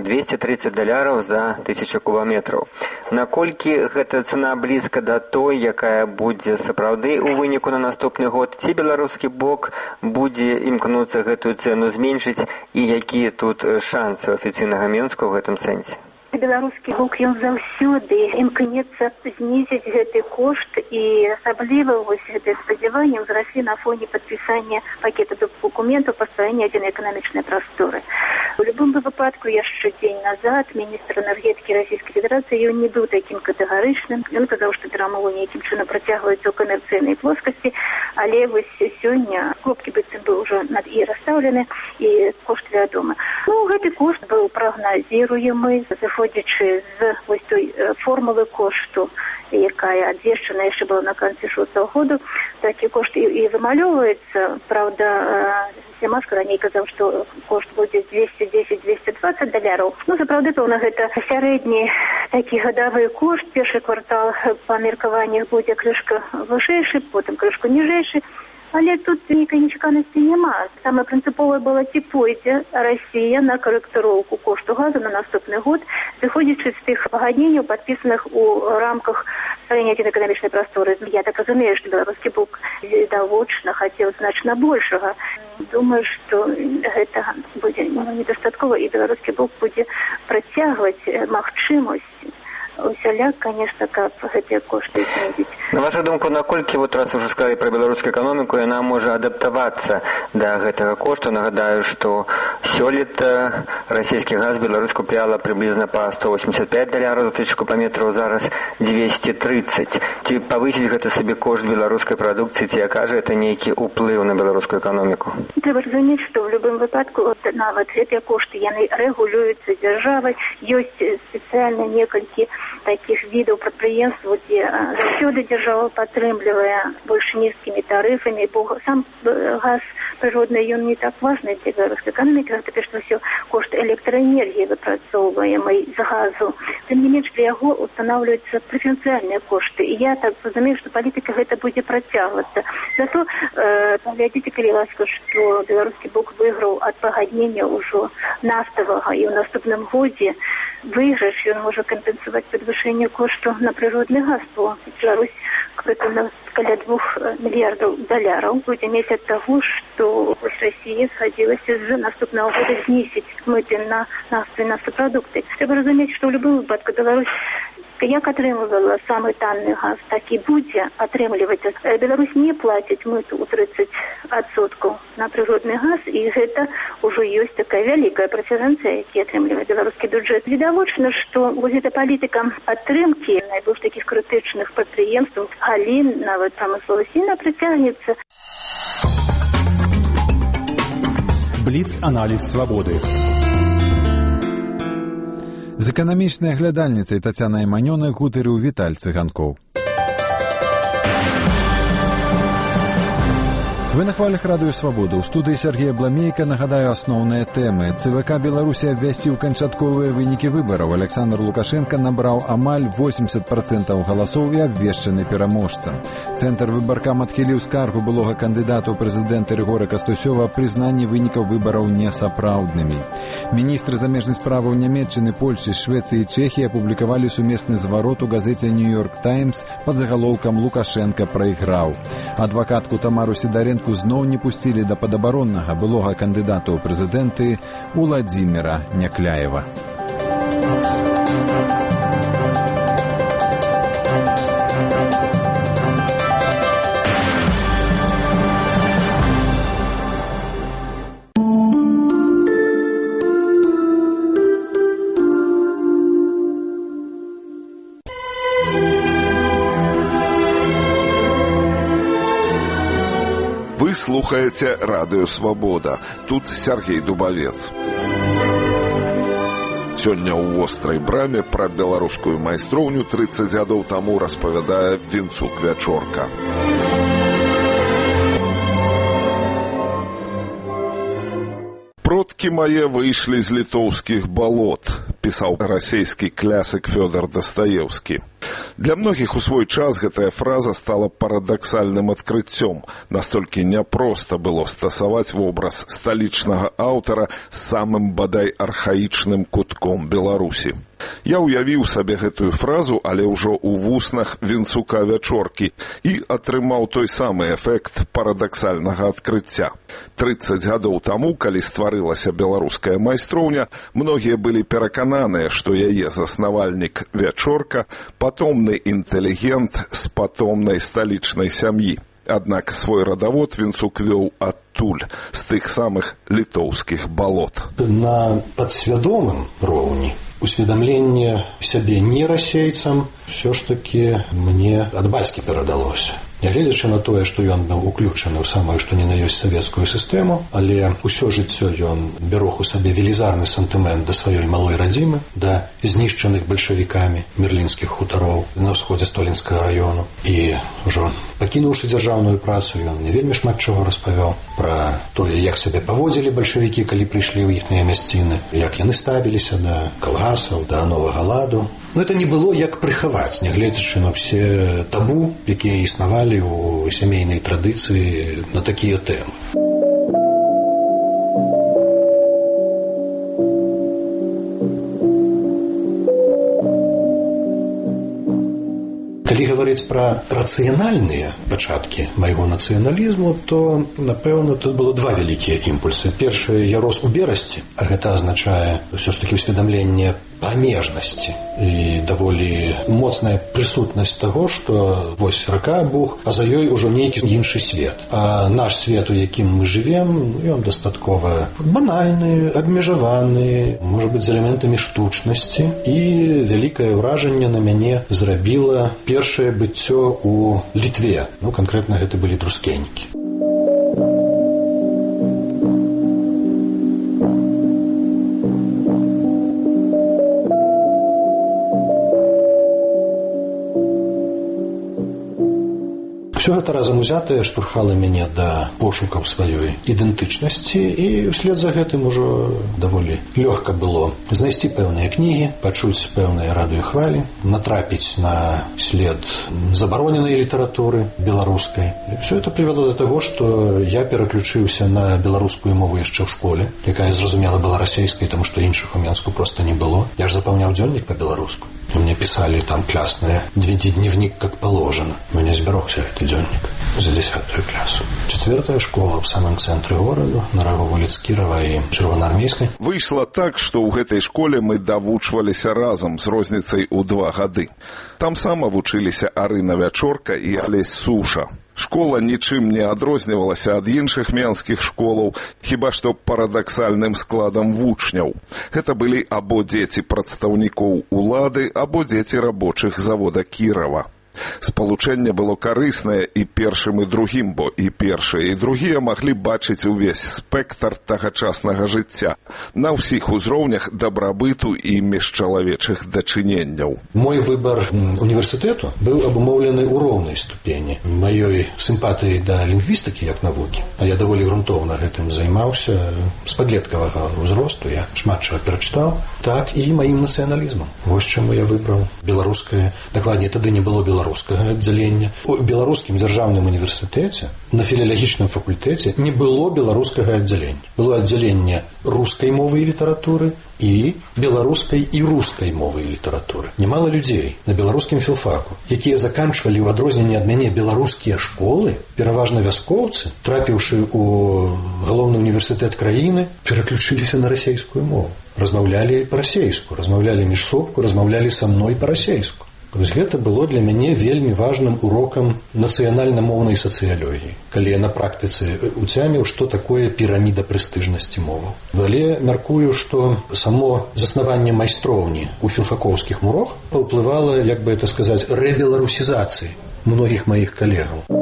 $230 за 1000 кубометров. Наколькі гэта цена блізка да той, якая будзе сапраўды ў выніку на наступны год, ці беларускі бок будзе імкнуцца гэтую цэну зменшыць, і якія тут шансы афіцыйнага Менску ў гэтым сэнсе? Беларускі бок ён заўсёды імкнецца знізіць гэты кошт, і асабліва вось гэтае спадзяванне ўзраслі на фоне падпісання пакета документаў па стварэнні адзінай эканамічнай прасторы. У любым выпадку яшчэ дзень назад міністр энергетыкі Расійскай Федэрацыі ён не быў такім катэгарычным. Ён казаў, што перамовы нейкім чынам працягваюцца ў камерцыйнай плоскасці, але вось сёння кропкі быццам бы ўжо над і расстаўлены, і кошт вядомы. Гэты кошт быў прагназіруемы, выходзячы з вось той формулы кошту, якая абвешчана яшчэ была на канцы 6-го году. Такі кошт і вымалёўваецца. Праўда, Сямашка раней казаў, што кошт будзе $210-220. Сапраўды, пэўна, гэта сярэдні такі гадавы кошт. Першы квартал па меркаваннях будзе крышка вышэйшы, потым крышку ніжэйшы. Але тут нейкай нечаканасці няма. Самае прынцыповае было, ці пойдзе Расія на карэктыроўку кошту газу на наступны год, зыходзячы з тых пагадненняў, падпісаных у рамках стварэння адзінай эканамічнай прасторы. Я так разумею, што беларускі бок відавочна хацеў значна большага. Думаю, што гэта будзе недастаткова, і беларускі бок будзе працягваць магчымасць усяляк, конечно, каб гэтыя кошты знізіць. На вашу думку, наколькі, вот раз уже сказали про беларускую экономику, яна можа адаптавацца да гэтага кошту? Нагадаю, што сёлета Расійскі газ Беларусь купляла прыблізна па $185 за 1000 кубометраў, зараз 230. Ці павысіць гэта сабекошт беларускай прадукцыі, ці акажа гэта нейкі ўплыў на беларускую эканоміку? Трэба разумець, што ў любым выпадку нават гэтыя кошты яны рэгулююцца дзяржавай. Ёсць спецыяльна некалькі такіх відаў прадпрыемстваў, дзе заўсёды дзяржава падтрымлівае больш нізкімі тарыфамі, бо сам газ прыродны ён не так важны для беларускай эканомікі, гэта перш за ўсё кошт электраэнергіі выпрацоўваемай з газу. Тым не менш для яго устанаўліваюцца прэферэнцыяльныя кошты. І я так разумею, што палітыка гэта будзе працягвацца. Зато паглядзіце, калі ласка, што беларускі бок выйграў ад пагаднення ўжо нафтавага, і ў наступным годзе выйгрыш ён можа кампенсаваць падвышэнне кошту на прыродны газ, бо Беларусь каля $2 мільярдаў будзе мець ад таго, што Расія згадзілася з наступнага года знізіць мыты на нафту і нафтапрадукты. Трэба разумець, што ў любым выпадку Беларусь як атрымлівала самы танны газ, так і будзе атрымліваць. Беларусь не плаціць мыту ў 30% на прыродны газ, і гэта ўжо ёсць такая вялікая прэферэнцыя, які атрымлівае беларускі бюджэт. Відавочна, што вось эта палітыка падтрымкі найбольш такіх крытычных прадпрыемстваў, галін, нават прамысловасці, яна працягнецца. Бліц-аналіз свабоды. З эканамічнай глядальніцай Тацянай Манёнай гутарыў Віталь Цыганкоў. Вы на хвалях радыё «Свабода». У студыі Сергея Бламейка нагадаю асноўныя тэмы. ЦВК Беларусі абвясціў канчатковыя вынікі выбараў. Александр Лукашенко набраў амаль 80% галасоў і абвешчаны пераможцам. Цэнтр выбаркам адхіліў скаргу былога кандыдата ў прэзідэнты Рыгора Кастусёва прызнанні вынікаў выбараў несапраўднымі. Міністры замежнай справаў Нямецчыны, Польшчы, Швецыі і Чэхіі апублікавалі сумесны зварот у газеце «Нью-Йорк Таймс» пад загалоўкам «Лукашенко прайграў». Адвакатку Тамару Сідаренко зноў не пусцілі да падабароннага былога кандыдата ў прэзідэнты Уладзіміра Някляева. Вы слухаеце радыё «Свабода». Тут Сергей Дубавец. Сёння ў вострай браме пра беларускую майстроўню 30 гадоў таму распавядае Вінцук Вячорка. «Продкі мае выйшлі з літоўскіх балот», пісаў расейскі клясык Фёдор Дастаеўскі. Для многіх у свой час гэтая фраза стала парадаксальным адкрыццём. Настолькі няпроста было стасаваць вобраз сталічнага аўтара з самым бадай архаічным кутком Беларусі. Я ўявіў сабе гэтую фразу, але ўжо ў вуснах Вінцука Вячоркі і атрымаў той самы эфект парадаксальнага адкрыцця. 30 гадоў таму, калі стварылася беларуская майстроўня, многія былі перакананыя, што яе заснавальнік Вячорка патомны інтэлігент з патомнай сталічнай сям'і. Аднак свой радавод Вінцук вёў адтуль, з тых самых літоўскіх балот. На падсвядомым роўні усведамленне сябе не расейцам все ж таки мне ад бацькі перадалося. Нягледзячы на тое, што ён быў уключаны ў самую што ні на ёсць савецкую сістэму, але ўсё жыццё ён берог у сабе велізарны сантымент да сваёй малой радзімы, да знішчаных бальшавікамі мерлінскіх хутароў на ўсходзе Столінскага раёну. І ўжо пакінуўшы дзяржаўную працу, ён не вельмі шмат чаго распавёў пра тое, як сябе паводзілі бальшавікі, калі прыйшлі ў іхныя мясціны, як яны ставіліся да калгасаў, да новага ладу. Но это не было як прыхаваць, нягледзячы на ўсе табу, якія існавалі ў сямейнай традыцыі на такія тэмы. Калі гаварыць пра рацыянальныя пачаткі майго нацыяналізму, то, напэўна, тут было два вялікія імпульсы. Першы, я рос у Берасці, а гэта азначае ўсё ж такі ўсведамленне памежнасці і даволі моцная прысутнасць таго, што вось рака Буг, а за ёй ужо нейкі іншы свет. А наш свет, у якім мы жывем, ён дастаткова банальны, абмежаваны, можа быць, з элементамі штучнасці. І вялікае ўражанне на мяне зрабіла першае быццё ў Літве. Канкрэтна гэта былі трускеннікі. Все гэта разам узятае штурхала мяне да пошукаў сваёй ідэнтычнасці, і ўслед за гэтым ужо даволі лёгка было знайсці пэўныя кнігі, пачуць пэўныя радыёхвалі, натрапіць на след забароненай літаратуры беларускай. Все это прывяло да таго, што я пераключыўся на беларускую мову яшчэ ў школе, якая, зразумела, была расейскай, таму што іншых у Менску проста не было. Я ж запаўняў дзённік па-беларуску. Мне писали там классное дневник как положено. Но не сберегся этот дзённік за 10-ю классу. 4-я школа в самом центре города, на рагу вуліц Кірава і Чырвонаармейскай. Выйшла так, што ў гэтай школе мы давучваліся разам з розніцай у 2 гады. Там сама вучыліся Арына Вячорка і Алесь Суша. Школа нічым не адрознівалася ад іншых менскіх школаў, хіба што парадаксальным складам вучняў. Гэта былі або дзеці прадстаўнікоў улады, або дзеці рабочых завода Кірава. Спалучэнне было карыснае і першым, і другім, бо і першыя, і другія маглі бачыць увесь спектр тагачаснага жыцця на ўсіх узроўнях дабрабыту і міжчалавечых дачыненняў. Мой выбар універсітэту быў абумоўлены ў роўнай ступені маёй сімпатыі да лінгвістыкі як навукі, а я даволі грунтоўна гэтым займаўся з падлеткавага ўзросту, я шмат чаго перачытаў, так і маім нацыяналізмам. Вось чаму я выбраў беларускае, дакладней, тады не было беларускага аддзялення. У беларускім дзяржаўным універсітэце на філалагічным факультэце не было беларускага аддзялення. Было аддзяленне рускай мовы і літаратуры і беларускай і рускай мовы і літаратуры. Немало людзей на беларускім філфаку, якія заканчвалі ў адрозненне ад мяне беларускія школы, пераважна вяскоўцы, трапіўшы ў галоўны універсітэт краіны, пераключыліся на расейскую мову. Размаўлялі па-расейску, размаўлялі між собку, размаўлялі са мной па-расейску. Вось гэта было для мяне вельмі важным урокам нацыянальна-моўнай сацыялогіі, калі я на практыцы уцяміў, што такое піраміда прэстыжнасці моваў. Але мяркую, што само заснаванне майстроўні у філфакоўскіх мурах паўплывала, як бы это сказаць, рэбеларусізацыі многіх маіх калегаў.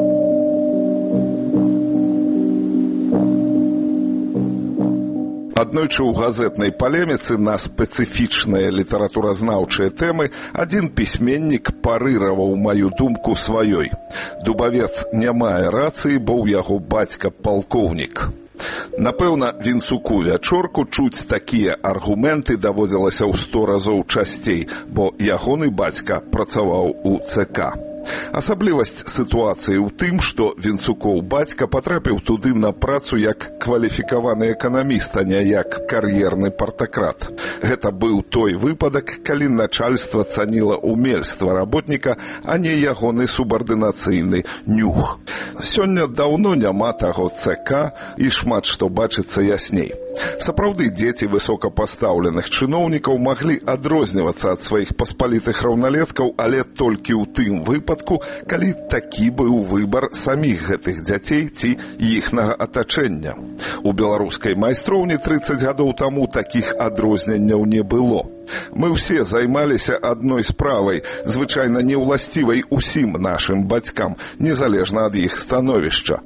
Аднойчы ў газетнай палеміцы на спецыфічныя літаратуразнаўчыя тэмы адзін пісьменнік парыраваў маю думку сваёй. Дубавец не мае рацыі, бо ў яго бацька палкоўнік. Напэўна, Вінцуку Вячорку чуць такія аргументы даводзілася ў 100 разоў часцей, бо ягоны бацька працаваў у ЦК. Асаблівасць сітуацыі ў тым, што Вінцукоў бацька патрапіў туды на працу як кваліфікаваны эканаміст, а не як кар'ерны партакрат. Гэта быў той выпадак, калі начальства цаніла умельства работніка, а не ягоны субардынацыйны нюх. Сёння даўно няма таго ЦК і шмат што бачыцца ясней. Сапраўды, дзеці высокапастаўленых чыноўнікаў маглі адрознівацца ад сваіх паспалітых раўналеткаў, але толькі ў тым выпадку, калі такі быў выбар саміх гэтых дзяцей ці іхнага атачэння. У беларускай майстроўні 30 гадоў таму такіх адрозненняў не было. Мы ўсе займаліся адной справай, звычайна неўласцівай усім нашым бацькам, незалежна ад іх становішча.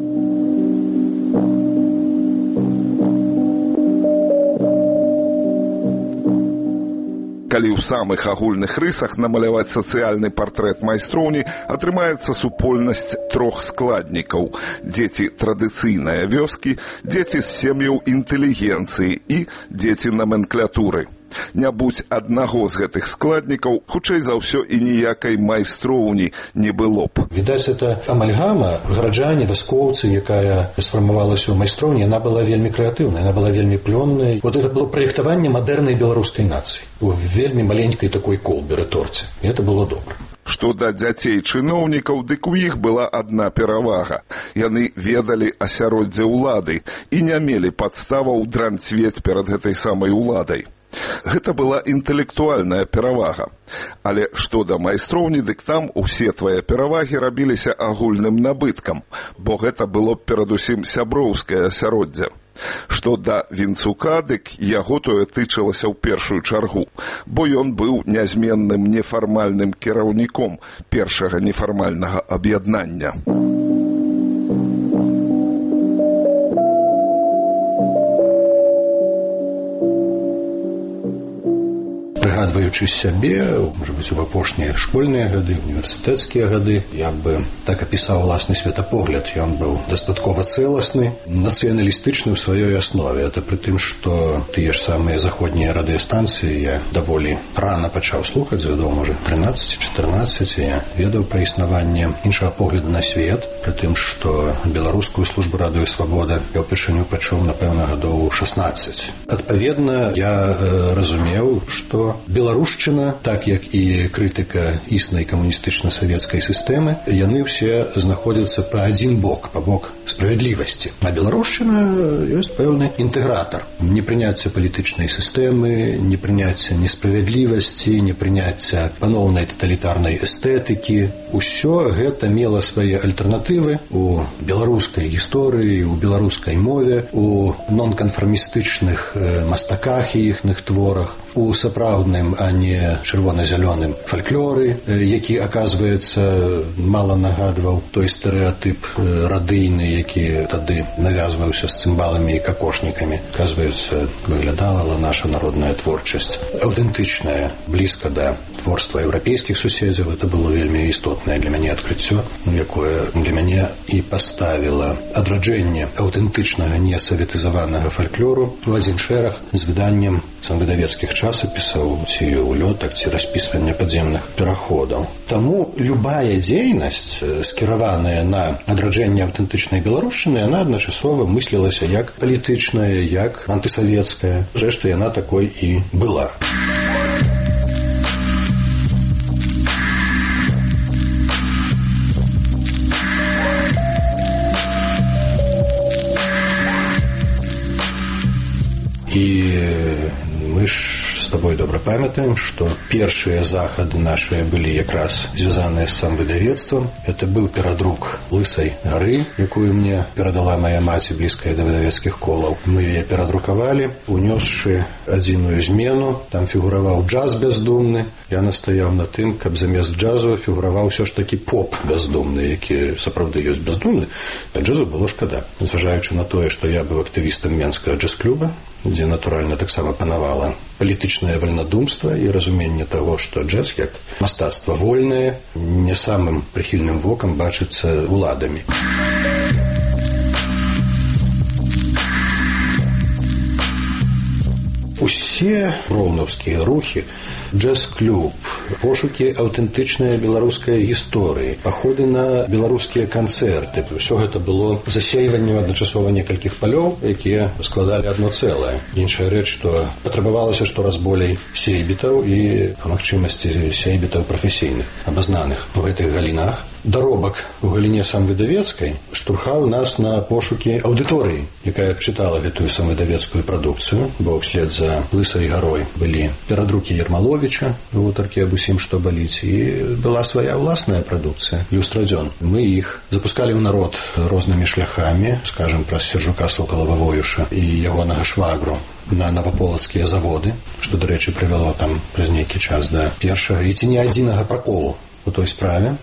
Калі ў самых агульных рысах намаляваць сацыяльны партрэт майстроўні, атрымаецца супольнасць 3 складнікаў: дзеці традыцыйнае вёскі, дзеці з сем'яў інтэлігенцыі і дзеці наменклятуры. Не будь аднаго з гэтых складнікаў, хутчэй за ўсё і ніякай майстроўні не было б. Відаць, это амальгама, гараджане, вяскоўцы, якая сфармавалася ў майстроўні, яна была вельмі крэатыўная, яна была вельмі плённая. Вот это было праектаванне мадэрнай беларускай нацыі у вельмі маленькай такой колбе-рэторце. І это было добра. Што да дзяцей чыноўнікаў, дык у іх была адна перавага. Яны ведалі асяроддзе ўлады і не мелі падставаў дранцвець перад гэтай самай уладай. Гэта была інтэлектуальная перавага. Але што да майстроўні, дык там усе твае перавагі рабіліся агульным набыткам, бо гэта было перадусім сяброўскае асяроддзе. Што да Вінцука, дык яго тое тычылася ў першую чаргу, бо ён быў нязменным нефармальным кіраўніком першага нефармальнага аб'яднання. Прыгадваючы сябе, можа быць, у апошнія школьныя гады, універсітэцкія гады, я бы так апісаў уласны светапогляд. Ён быў дастаткова цэласны, нацыяналістычны ў сваёй аснове. Это пры тым, што тыя ж самыя заходнія радыёстанцыі я даволі рана пачаў слухаць, вядома, можа, 13-14, я ведаў пра існаванне іншага погляду на свет, пры тым, што беларускую службу радыё «Свабода» я ўпершыню пачуў, напэўна, гадоў 16. Адпаведна, я разумеў, што беларушчына, так як і крытыка існай камуністычна-савецкай сістэмы, яны ўсе знаходзяцца па адзін бок, па бок справядлівасці. А беларушчына ёсць пэўны інтэгратар. Непрыняцце палітычнай сістэмы, непрыняцце несправядлівасці, непрыняцце паноўнай таталітарнай эстэтыкі. Усё гэта мела свае альтэрнатывы у беларускай гісторыі, у беларускай мове, у нонканфармістычных мастаках і іхных творах, у сапраўдным, а не чырвона-зялёным фальклоры, які, аказваецца, мала нагадваў той стэрэатып радыйны, які тады навязваўся з цымбаламі і какошнікамі. Аказваецца, выглядала наша народная творчасць аўтэнтычная, блізка да творства еўрапейскіх суседзяў. Это было вельмі істотнае для мяне адкрыццё, якое для мяне і паставіла адраджэнне аўтэнтычнага несаветызаванага фальклору у адзін шэраг з выданнем самвыдавецкіх часопісаў, ці ўлётак, ці распісвання падземных пераходаў. Таму любая дзейнасць, скіраваная на адраджэнне аўтэнтычнай беларушчыны, яна адначасова мыслілася як палітычная, як антысавецкая. Зрэшты, яна такой і была. І мы ж з табой добра памятаем, што першыя захады нашыя былі якраз звязаныя з самвыдавецтвам. Это быў перадрук «Лысай гары», якую мне перадала мая маці, блізкая да выдавецкіх колаў. Мы яе перадрукавалі, унёсшы адзіную змену. Там фігураваў джаз бяздумны. Я настаяў на тым, каб замест джазу фігураваў ўсё ж такі поп бяздумны, які сапраўды ёсць бяздумны, а джазу было шкада. Зважаючы на тое, што я быў актывістам Менскага джаз-клуба, дзе, натуральна, таксама панавала палітычнае вальнадумства і разуменне таго, што джаз, як мастацтва вольнае, не самым прыхільным вокам бачыцца уладамі. Усе роўнаўскія рухі, джаз-клуб, пошукі аўтэнтычнай беларускай гісторыі, паходы на беларускія канцэрты. Усё гэта было засейваннем адначасова некалькіх палёў, якія складалі адно цэлае. Іншая рэч, што патрабавалася штораз болей сейбітаў і па магчымасці сейбітаў прафесійных, абазнаных у гэтых галінах. Даробак у галіне самвыдавецкай штурхаў нас на пошукі аўдыторыі, якая чытала гэтую самвыдавецкую прадукцыю, бо ўслед за «Лысай гарой» былі перадрукі Ермаловіча, гутаркі аб усім, што баліць, і была свая ўласная прадукцыя, «Люстрадзён». Мы іх запускалі ў народ рознымі шляхамі, скажам, праз Сержука Сокалава-Воюша і ягонага швагру на наваполацкія заводы, што, дарэчы, прывяло там праз нейкі час да першага і ці не адзінага праколу у той справе.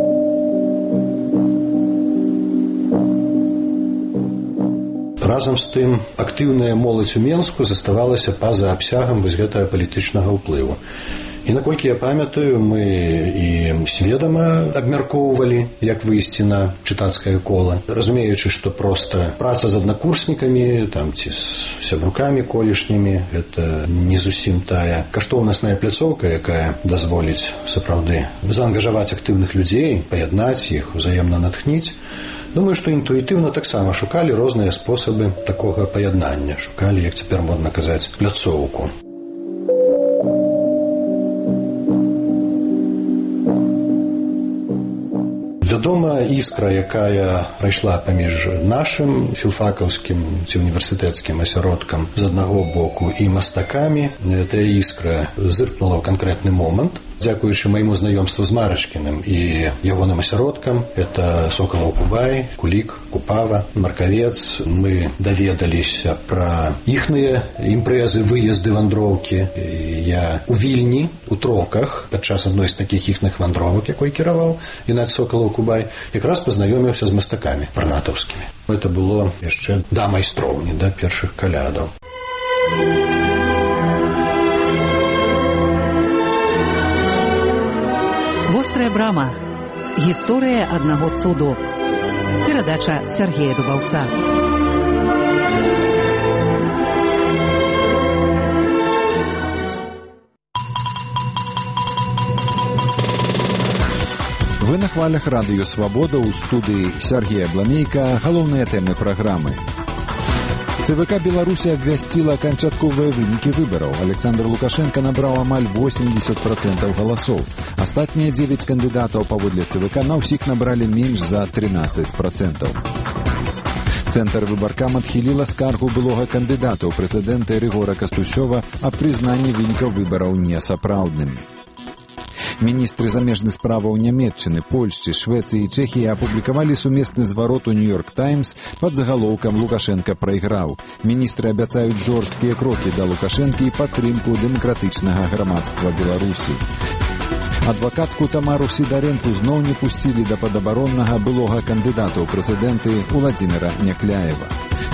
Разам з тым, актыўная моладзь у Менску заставалася па-за абсягам вось гэтага палітычнага ўплыву. І наколькі я памятаю, мы і сведама абмяркоўвалі, як выйсці на чытацкае кола, разумеючы, што проста праца з аднакурснікамі, там, ці з сябрукамі колішнімі, гэта не зусім тая каштоўнасная пляцоўка, якая дазволіць сапраўды заангажаваць актыўных людзей, паяднаць іх, узаемна натхніць. Думаю, што інтуітыўна таксама шукалі розныя спосабы такога паяднання. Шукалі, як цяпер модна казаць, пляцоўку. Вядома, іскра, якая прайшла паміж нашым філфакаўскім ці універсітэцкім асяродкам з аднаго боку і мастакамі, гэтая іскра зыркнула ў канкрэтны момант. Дзякуючы майму знаёмству з Марачкіным і ягоным асяродкам, это Сокалаў Кубай, Кулік, Купава, Маркавец, мы даведаліся пра іхныя імпрэзы, выезды, вандроўкі. Я у Вільні, у Троках, падчас адной з такіх іхных вандровак, якой кіраваў Геннадзь Сокалаў Кубай, якраз пазнаёміўся з мастакамі парнатаўскімі. Это было яшчэ да майстроўні, да першых калядаў. Вострая брама. Гісторыя аднаго цуду. Перадача Сергея Дубаўца. Вы на хвалях радыё «Свабода», у студыі Сергея Бламейка. Галоўныя тэмы праграмы. ЦВК Беларусі абвясціла канчатковыя вынікі выбараў. Александр Лукашенко набраў амаль 80% галасоў. Астатнія 9 кандыдатаў паводле ЦВК на ўсіх набралі менш за 13%. Цэнтр выбаркам адхіліла скаргу былога кандыдата ў прэзідэнта Рыгора Кастусёва аб прызнанні вынікаў выбараў несапраўднымі. Міністры замежных справаў Нямецчыны, Польшчы, Швецыі і Чэхіі апублікавалі сумесны зварот у «Нью-Йорк Таймс» пад загалоўкам «Лукашенко прайграў». Міністры абяцаюць жорсткія крокі да Лукашэнкі і падтрымку дэмакратычнага грамадства Беларусі. Адвакатку Тамару Сідарэнку зноў не пусцілі да падабароннага былога кандыдата ў прэзідэнты Уладзіміра Някляева.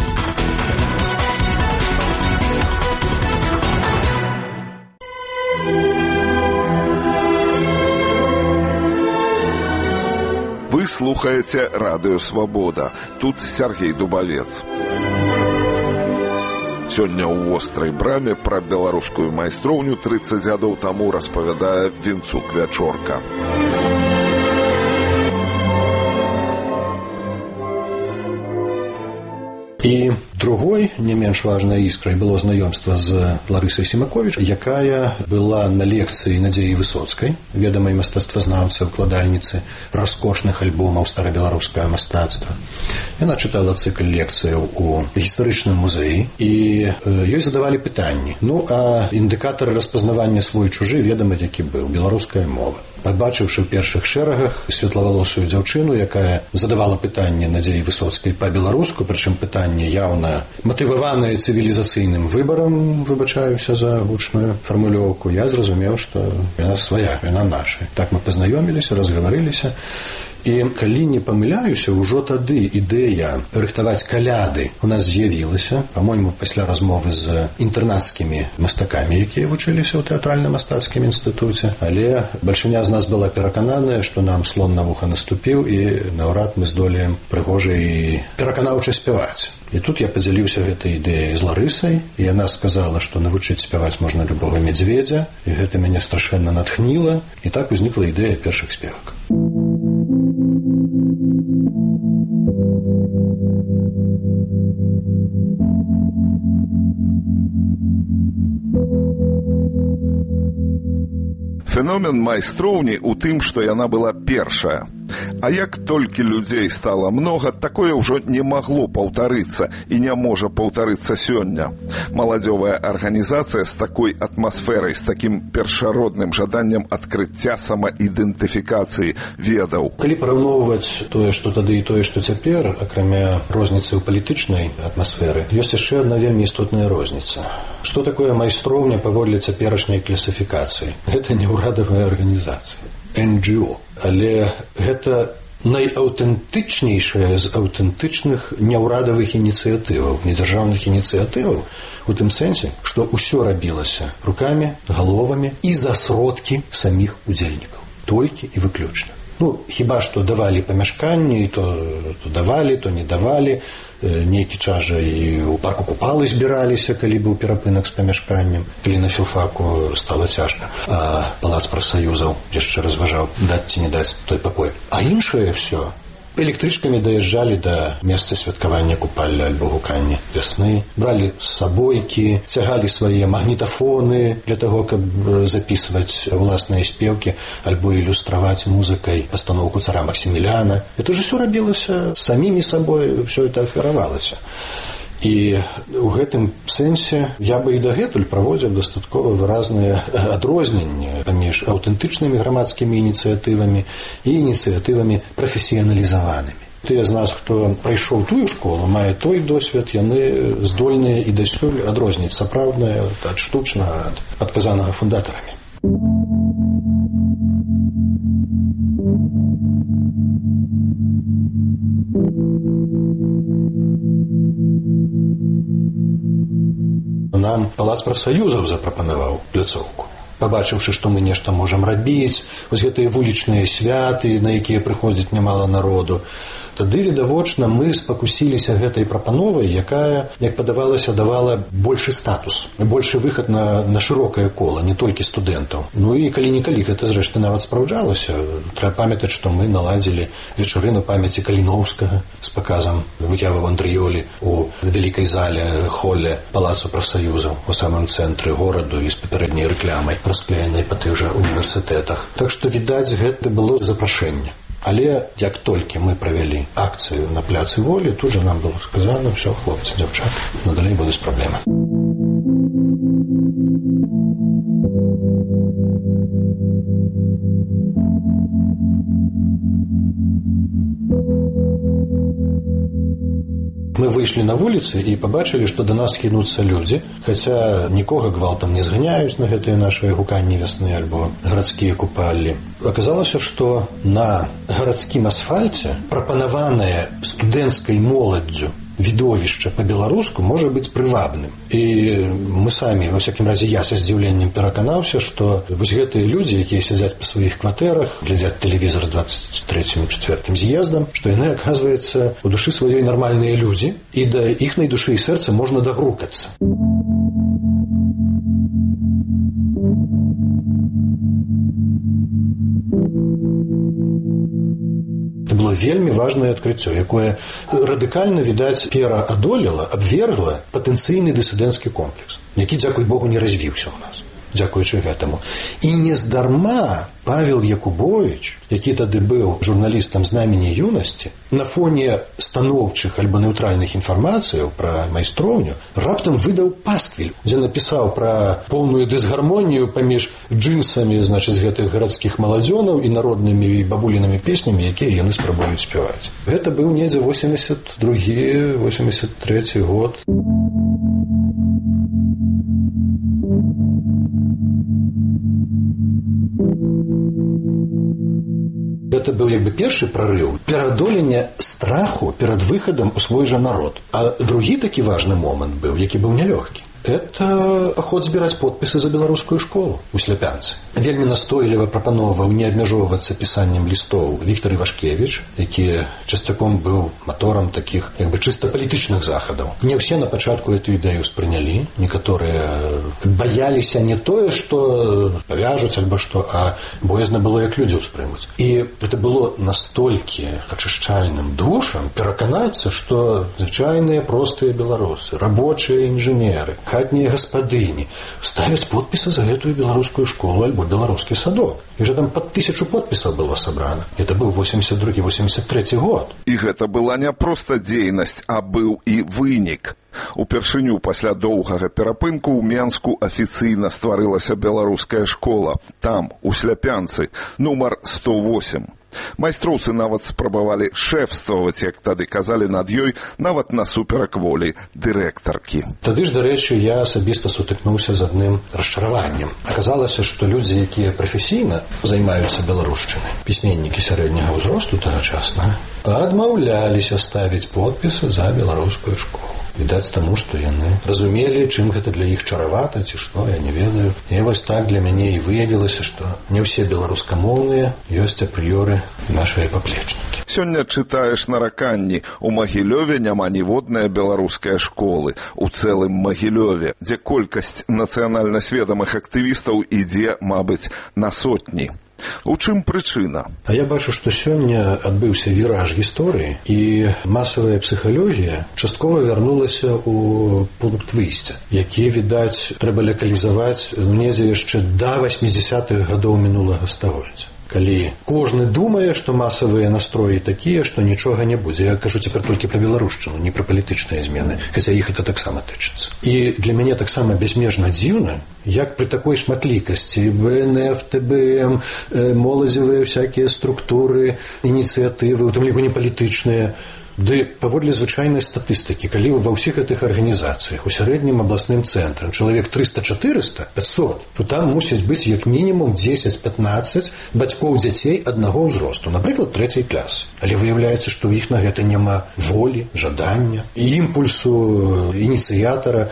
Вы слухаете радыё «Свабода». Тут Сергей Дубавец. Сёння ў вострай браме пра беларускую майстроўню 30 гадоў таму распавядае Вінцук Вячорка. І другой, не менш важнай іскрай, было знаёмства з Ларысай Семаковіч, якая была на лекцыі Надзеі Высоцкай, ведамай мастацтвазнаўцы, укладальніцы раскошных альбомаў старабеларускага мастацтва. Яна чытала цыкл лекцыяў у гістарычным музеі, і ёй задавалі пытанні. Ну, а індыкатар распазнавання свой-чужы ведамы, які быў, беларуская мова. Пабачыўшы ў першых шэрагах светлавалосую дзяўчыну, якая задавала пытанне Надзеі Высоцкай па-беларуску, прычым пытанне яўна матываванае цывілізацыйным выбарам, выбачаюся за гучную фармулёўку, я зразумеў, што яна свая, яна наша. Так мы пазнаёміліся, разгаварыліся. І калі не памыляюся, ўжо тады ідэя рыхтаваць каляды у нас з'явілася, па-мойму, пасля размовы з інтэрнацкімі мастакамі, якія вучыліся ў тэатральна-мастацкім інстытуце, але бальшыня з нас была перакананая, што нам слон на вуха наступіў і наўрад мы здолеем прыгожа і пераканаўча спяваць. І тут я падзяліўся гэтай ідэяй з Ларысай, і яна сказала, што навучыць спяваць можна любога мядзведзя, і гэта мяне страшэнна натхніла, і так узнікла ідэя першых спевак. Феномен майстроўні ў тым, што яна была першая. А як толькі людзей стала многа, такое ўжо не магло паўтарыцца і не можа паўтарыцца сёння. Маладзёвая арганізацыя з такой атмасферай, з такім першародным жаданнем адкрыцця самаідэнтыфікацыі ведаў. Калі параўноўваць тое, што тады і тое, што цяпер, акрамя розніцы ў палітычнай атмасферы, ёсць яшчэ адна вельмі істотная розніца. Што такое майстроўня паводле цяперашняй класіфікацыі? Гэта неўрадавая арганізацыя, NGO. Але гэта найаўтэнтычнейшая з аўтэнтычных няўрадавых ініцыятываў, недзяржаўных ініцыятываў, у тым сэнсе, што ўсё рабілася рукамі, галовамі і за сродкі саміх удзельнікаў. Толькі і выключна. Ну, хіба што давалі памяшканні, то давалі, то не давалі. Нейкі час жа і ў парку Купалы збіраліся, калі быў перапынак з памяшканнем, калі на філфаку стала цяжка. А палац прафсаюзаў яшчэ разважаў, даць ці не даць той пакой. А іншае ўсё Электрычкамі даязджалі да месца святкавання купальля альбо гукання вясны, бралі сабойкі, цягалі свае магнітафоны для таго, каб записываць уласныя спевкі альбо ілюстраваць музыкай пастаноўку цара Максіміляна. Это же все рабілася самімі сабой, все это ахвяравалася. І ў гэтым сэнсе я бы і дагэтуль праводзіў дастаткова выразныя адрозненні паміж аўтэнтычнымі грамадскімі ініцыятывамі і ініцыятывамі прафесіяналізаванымі. Тыя з нас, хто прайшоў тую школу, мае той досвед, яны здольныя і дасюль адрозніць сапраўднае ад штучнага, ад адказанага фундатарамі. Нам палац прафсаюзаў запрапанаваў пляцоўку. Пабачыўшы, што мы нешта можам рабіць, вось гэтыя вулічныя святы, на якія прыходзіць нямала народу, тады, відавочна, мы спакусіліся гэтай прапановай, якая, як падавалася, давала большы статус, большы выхад на шырокае кола, не толькі студэнтаў. Ну і калі-нікалі гэта, зрэшты, нават спраўджалася. Трэба памятаць, што мы наладзілі вечарыну памяці Каліноўскага з паказам выявы в Андрыёлі у вялікай зале, холле палацу прафсаюзаў у самым цэнтры гораду і з папярэдняй рэкламай, расклеенай па тых жа універсітэтах. Так што, відаць, гэта было запрашэнне. Але як толькі мы правялі акцыю на пляцы Волі, тут же нам было сказано: все, хлопцы, дзяўчаты, надалей будуць праблемы. Мы выйшлі на вуліцы і пабачылі, што да нас хінуцца людзі, хаця нікога гвалтам не зганяюць на гэтыя нашыя гуканні вясны альбо гарадскія купаллі. Аказалася, што на гарадскім асфальце прапанаванае студэнцкай моладдзю відовішча па-беларуску можа быць прывабным. І мы самі, ва всякім разе я са здзіўленнем пераканаўся, што вось гэтыя людзі, якія сядзяць па сваіх кватэрах, глядзяць тэлевізор з 23-м, 4-м з'ездам, што яны, аказваецца, у душы сваёй нармальныя людзі, і да іхнай душы і сэрца можна дагрукацца. Было вельмі важнае адкрыццё, якое радыкальна, відаць, пераадолела, абвергла патэнцыйны дысідэнцкі комплекс, які, дзякуй Богу, не развіўся ў нас, дзякуючы гэтаму. І нездарма Павел Якубович, які тады быў журналістам знамені юнасці, на фоне станоўчых альбо нейтральных інфармацыяў пра майстроўню раптам выдаў пасквіль, дзе напісаў пра поўную дысгармонію паміж джинсамі, значыць, гэтых гарадскіх маладзёнаў і народнымі і бабулінымі песнямі, якія яны спрабуюць спяваць. Гэта быў недзе 82-83 год. Гэта быў як бы першы прарыў пераадолення страху перад выхадам у свой жа народ. А другі такі важны момант быў, які быў нялёгкі. Это аход збіраць подпісы за беларускую школу у Сляпянцы. Вельмі настойліва прапановваў не абмяжоўвацца пісаннем лістоў Віктор Івашкевіч, які часцяком быў маторам такіх як бы чыста палітычных захадаў. Не ўсе на пачатку эту ідэю спрынялі, некаторыя баяліся не тое, што павяжуць альбо што, а боязна было, як людзі ўспрымуць. І гэта было настолькі ачышчальным душам пераканацца, што звычайныя простыя беларусы, рабочыя інжынеры, хатнія гаспадыні ставяць подпісы за гэтую беларускую школу альбо беларускі садок. І же там пад 1000 подпісаў было сабрана. Это быў 82-83 год. І гэта была не проста дзейнасць, а быў і вынік. Упершыню пасля доўгага перапынку ў Менску афіцыйна стварылася беларуская школа. Там, у Сляпянцы, нумар 108. Майстроўцы нават спрабавалі шэфстваваць, як тады казалі, над ёй, нават насуперак волі дырэктаркі. Тады ж, дарэчы, я асабіста сутыкнуўся з адным расчараваннем. Аказалася, што людзі, якія прафесійна займаюцца беларушчынай, пісьменнікі сярэдняга ўзросту тагачаснага, адмаўляліся ставіць подпісы за беларускую школу. Відаць таму, што яны разумелі, чым гэта для іх чаравата, ці што, я не ведаю. І вось так для мяне і выявілася, што не ўсе беларускамоўныя ёсць апрыёры нашыя паплечнікі. Сёння чытаеш нараканні. У Магілёве няма ніводнай беларускай школы. У цэлым Магілёве, дзе колькасць нацыянальна сведамых актывістаў ідзе, мабыць, на сотні. У чым прычына? А я бачу, што сёння адбыўся віраж гісторыі, і масавая псіхалогія часткова вярнулася ў пункт выйсця, які, відаць, трэба лакалізаваць недзе яшчэ да 80-х гадоў минулага стагоддзя. Калі кожны думае, што масавыя настроі такія, што нічога не будзе. Я кажу цяпер толькі пра беларушчыну, не пра палітычныя змены, хаця іх это таксама тычыцца. І для мяне таксама бязмежна дзіўна, як пры такой шматлікасці БНФ, ТБМ, моладзевыя всякія структуры, ініцыятывы, у тым ліку не палітычныя, ды паводле звычайнай статыстыкі, калі ва ўсіх гэтых арганізацыях у сярэднім абласным цэнтрам чалавек 300-400, 500, то там мусіць быць як мінімум 10-15 бацькоў дзяцей аднаго ўзросту, напрыклад, 3-й класы. Але выяўляецца, што ў іх на гэта няма волі, жадання, імпульсу, ініцыятара.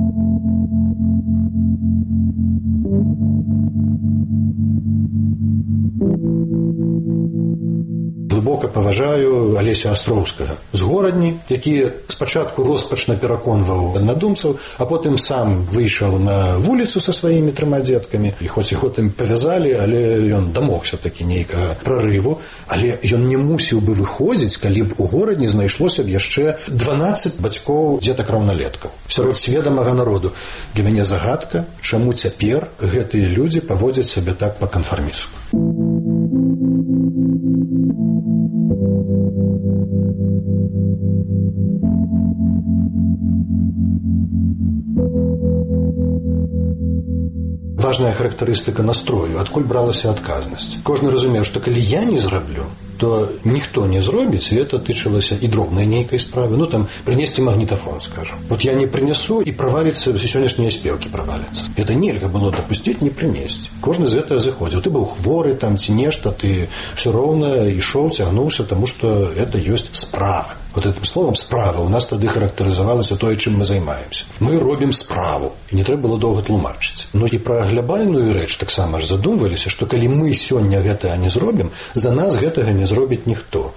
Глыбока паважаю Алеся Астроўскага з Горадні, які спачатку роспачна пераконваў аднадумцаў, а потым сам выйшаў на вуліцу са сваімі 3 дзеткамі, і хоць іх потым павязалі, але ён дамогся такі нейкага прарыву, але ён не мусіў бы выходзіць, калі б у Горадні знайшлося б яшчэ 12 бацькоў дзетак-раўналеткаў сярод сведамага народу. Для мяне загадка, чаму цяпер гэтыя людзі паводзяць сябе так па-канфармістку. Важная характарыстыка настрою, адкуль бралася адказнасць. Кожны разумеў, што калі я не зраблю, то ніхто не зробіць, і это тычылася і дробнай нейкай справы. Ну, там, прынесці магнітафон, скажем. Вот я не прынесу, і праваліцца, сённяшнія спевкі праваляцца. Это нельга было дапусціць, не прынесці. Кожны з гэтага заходзіў. Ты быў хворы, там, ці нешта, ты все роўна ішоў, цягнуўся, таму што это ёсць справа. Вот этим словом справа у нас тады характарызавалася тое, чым мы займаемся. Мы робім справу, і не трэба было доўга тлумачыць. Ну і пра глябальную рэч таксама ж задумваліся, што калі мы сёння гэтага не зробім, за нас гэтага не зробіць ніхто.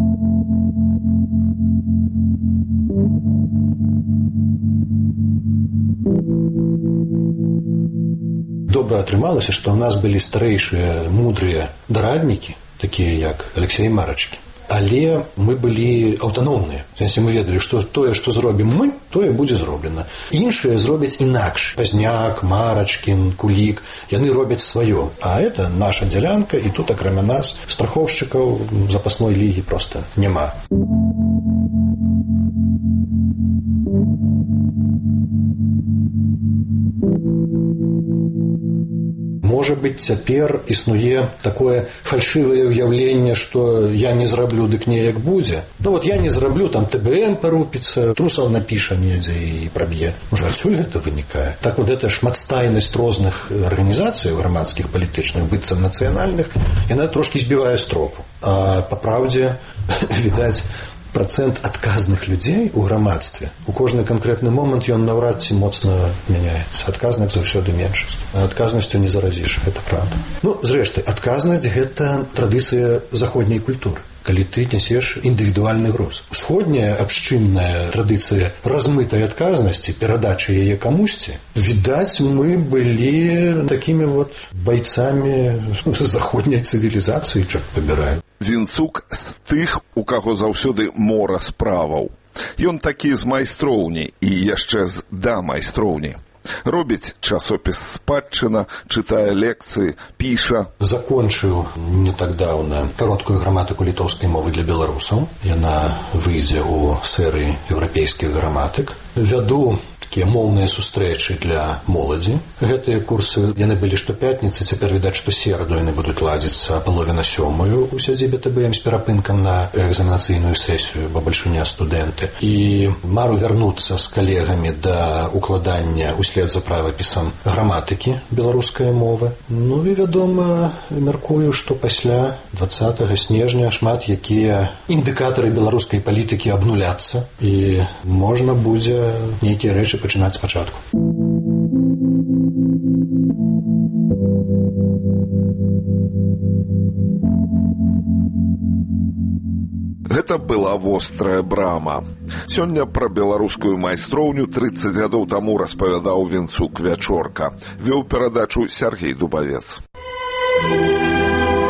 Добра атрымалася, што ў нас былі старэйшыя мудрыя дараднікі, такія як Алексей Марачкін. Але мы былі аўтаномныя. Мы ведалі, што тое, што зробім мы, тое будзе зроблена. Іншыя зробяць інакш. Пазняк, Марачкін, Кулік, яны робяць сваё. А это наша дзялянка, і тут, акрамя нас, страхоўшчыкаў запасной лігі проста няма. Можа быць, цяпер існуе такое фальшывае ўяўленне, што я не зраблю, дык неяк будзе. Ну вот я не зраблю, там ТБМ парупіцца, Трусаў напіша недзе і праб'е. Можа, адсюль гэта вынікае. Так вот эта шматстайнасць розных арганізацый грамадскіх, палітычных, быццам нацыянальных, яна трошкі збівае з тропу. А па праўдзе, відаць, процент адказных людзей у грамадстве у кожны канкрэтны момант ён наўрад ці моцна мяняецца. Адказных заўсёды меншасць. А адказнасцю не заразіш, гэта правда. Ну, зрэшты, адказнасць гэта традыцыя заходняй культуры. Калі ты несеш індывідуальны груз. Усходняя абшчынная традыцыя размытай адказнасці, перадачы яе камусьці, відаць, мы былі такімі вот байцамі заходняй цывілізацыі, чак пабіраем. Вінцук з тых, у каго заўсёды мора справаў. Ён такі з майстроўні і яшчэ з да майстроўні. Робіць часопіс «Спадчына», чытае лекцыі, піша. Закончыў не так даўна кароткую граматыку літоўскай мовы для беларусаў. Яна выйдзе ў серыі еўрапейскіх граматык. Вяду такія моўныя сустрэчы для моладзі. Гэтыя курсы, яны былі штопятніцы, цяпер відаць, што сераду яны будуць ладзіцца 6:30 у сядзібе ТБМ з перапынкам на экзаменацыйную сесію, бо бальшыня студэнты. І мару вярнуцца з калегамі да укладання услед за правапісам граматыкі беларускай мовы. Ну і, вядома, мяркую, што пасля 20 снежня шмат якія індыкатары беларускай палітыкі абнуляцца, і можна будзе нейкія рэчы пачынаць спачатку. Гэта была вострая брама. Сёння пра беларускую майстроўню 30 гадоў таму распавядаў Вінцук Вячорка. Вёў перадачу Сяргей Дубавец.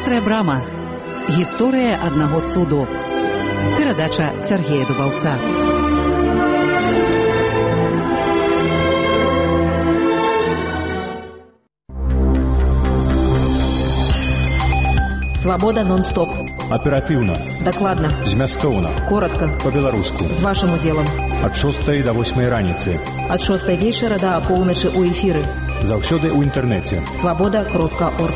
Вострая брама. Гісторыя аднаго цуду. Перадача Сергея Дубаўца. Свабода нон-стоп. Аператыўна. Дакладна. Змястоўна. Коротка. Па-беларуску. З вашым удзелам. Ад 6 до 8 раніцы. Ад 6 вечара да апоўначы ў эфіры. Заўсёды ў інтэрнэце. Свабода.орг.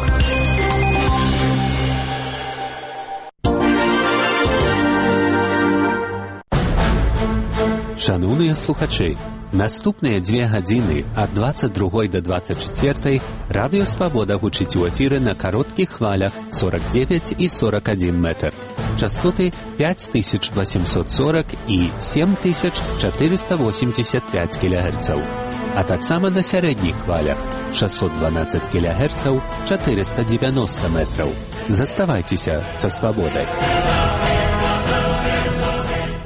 Шановныя слухачы, наступныя 2 гадзіны ад 22 до 24 радыё «Свабода» гучыць у эфіры на кароткіх хвалях 49 і 41 метр. Частоты 5840 і 7485 кГц. А таксама на сярэдніх хвалях 612 кГц 490 метраў. Заставайцеся са «Свабодай».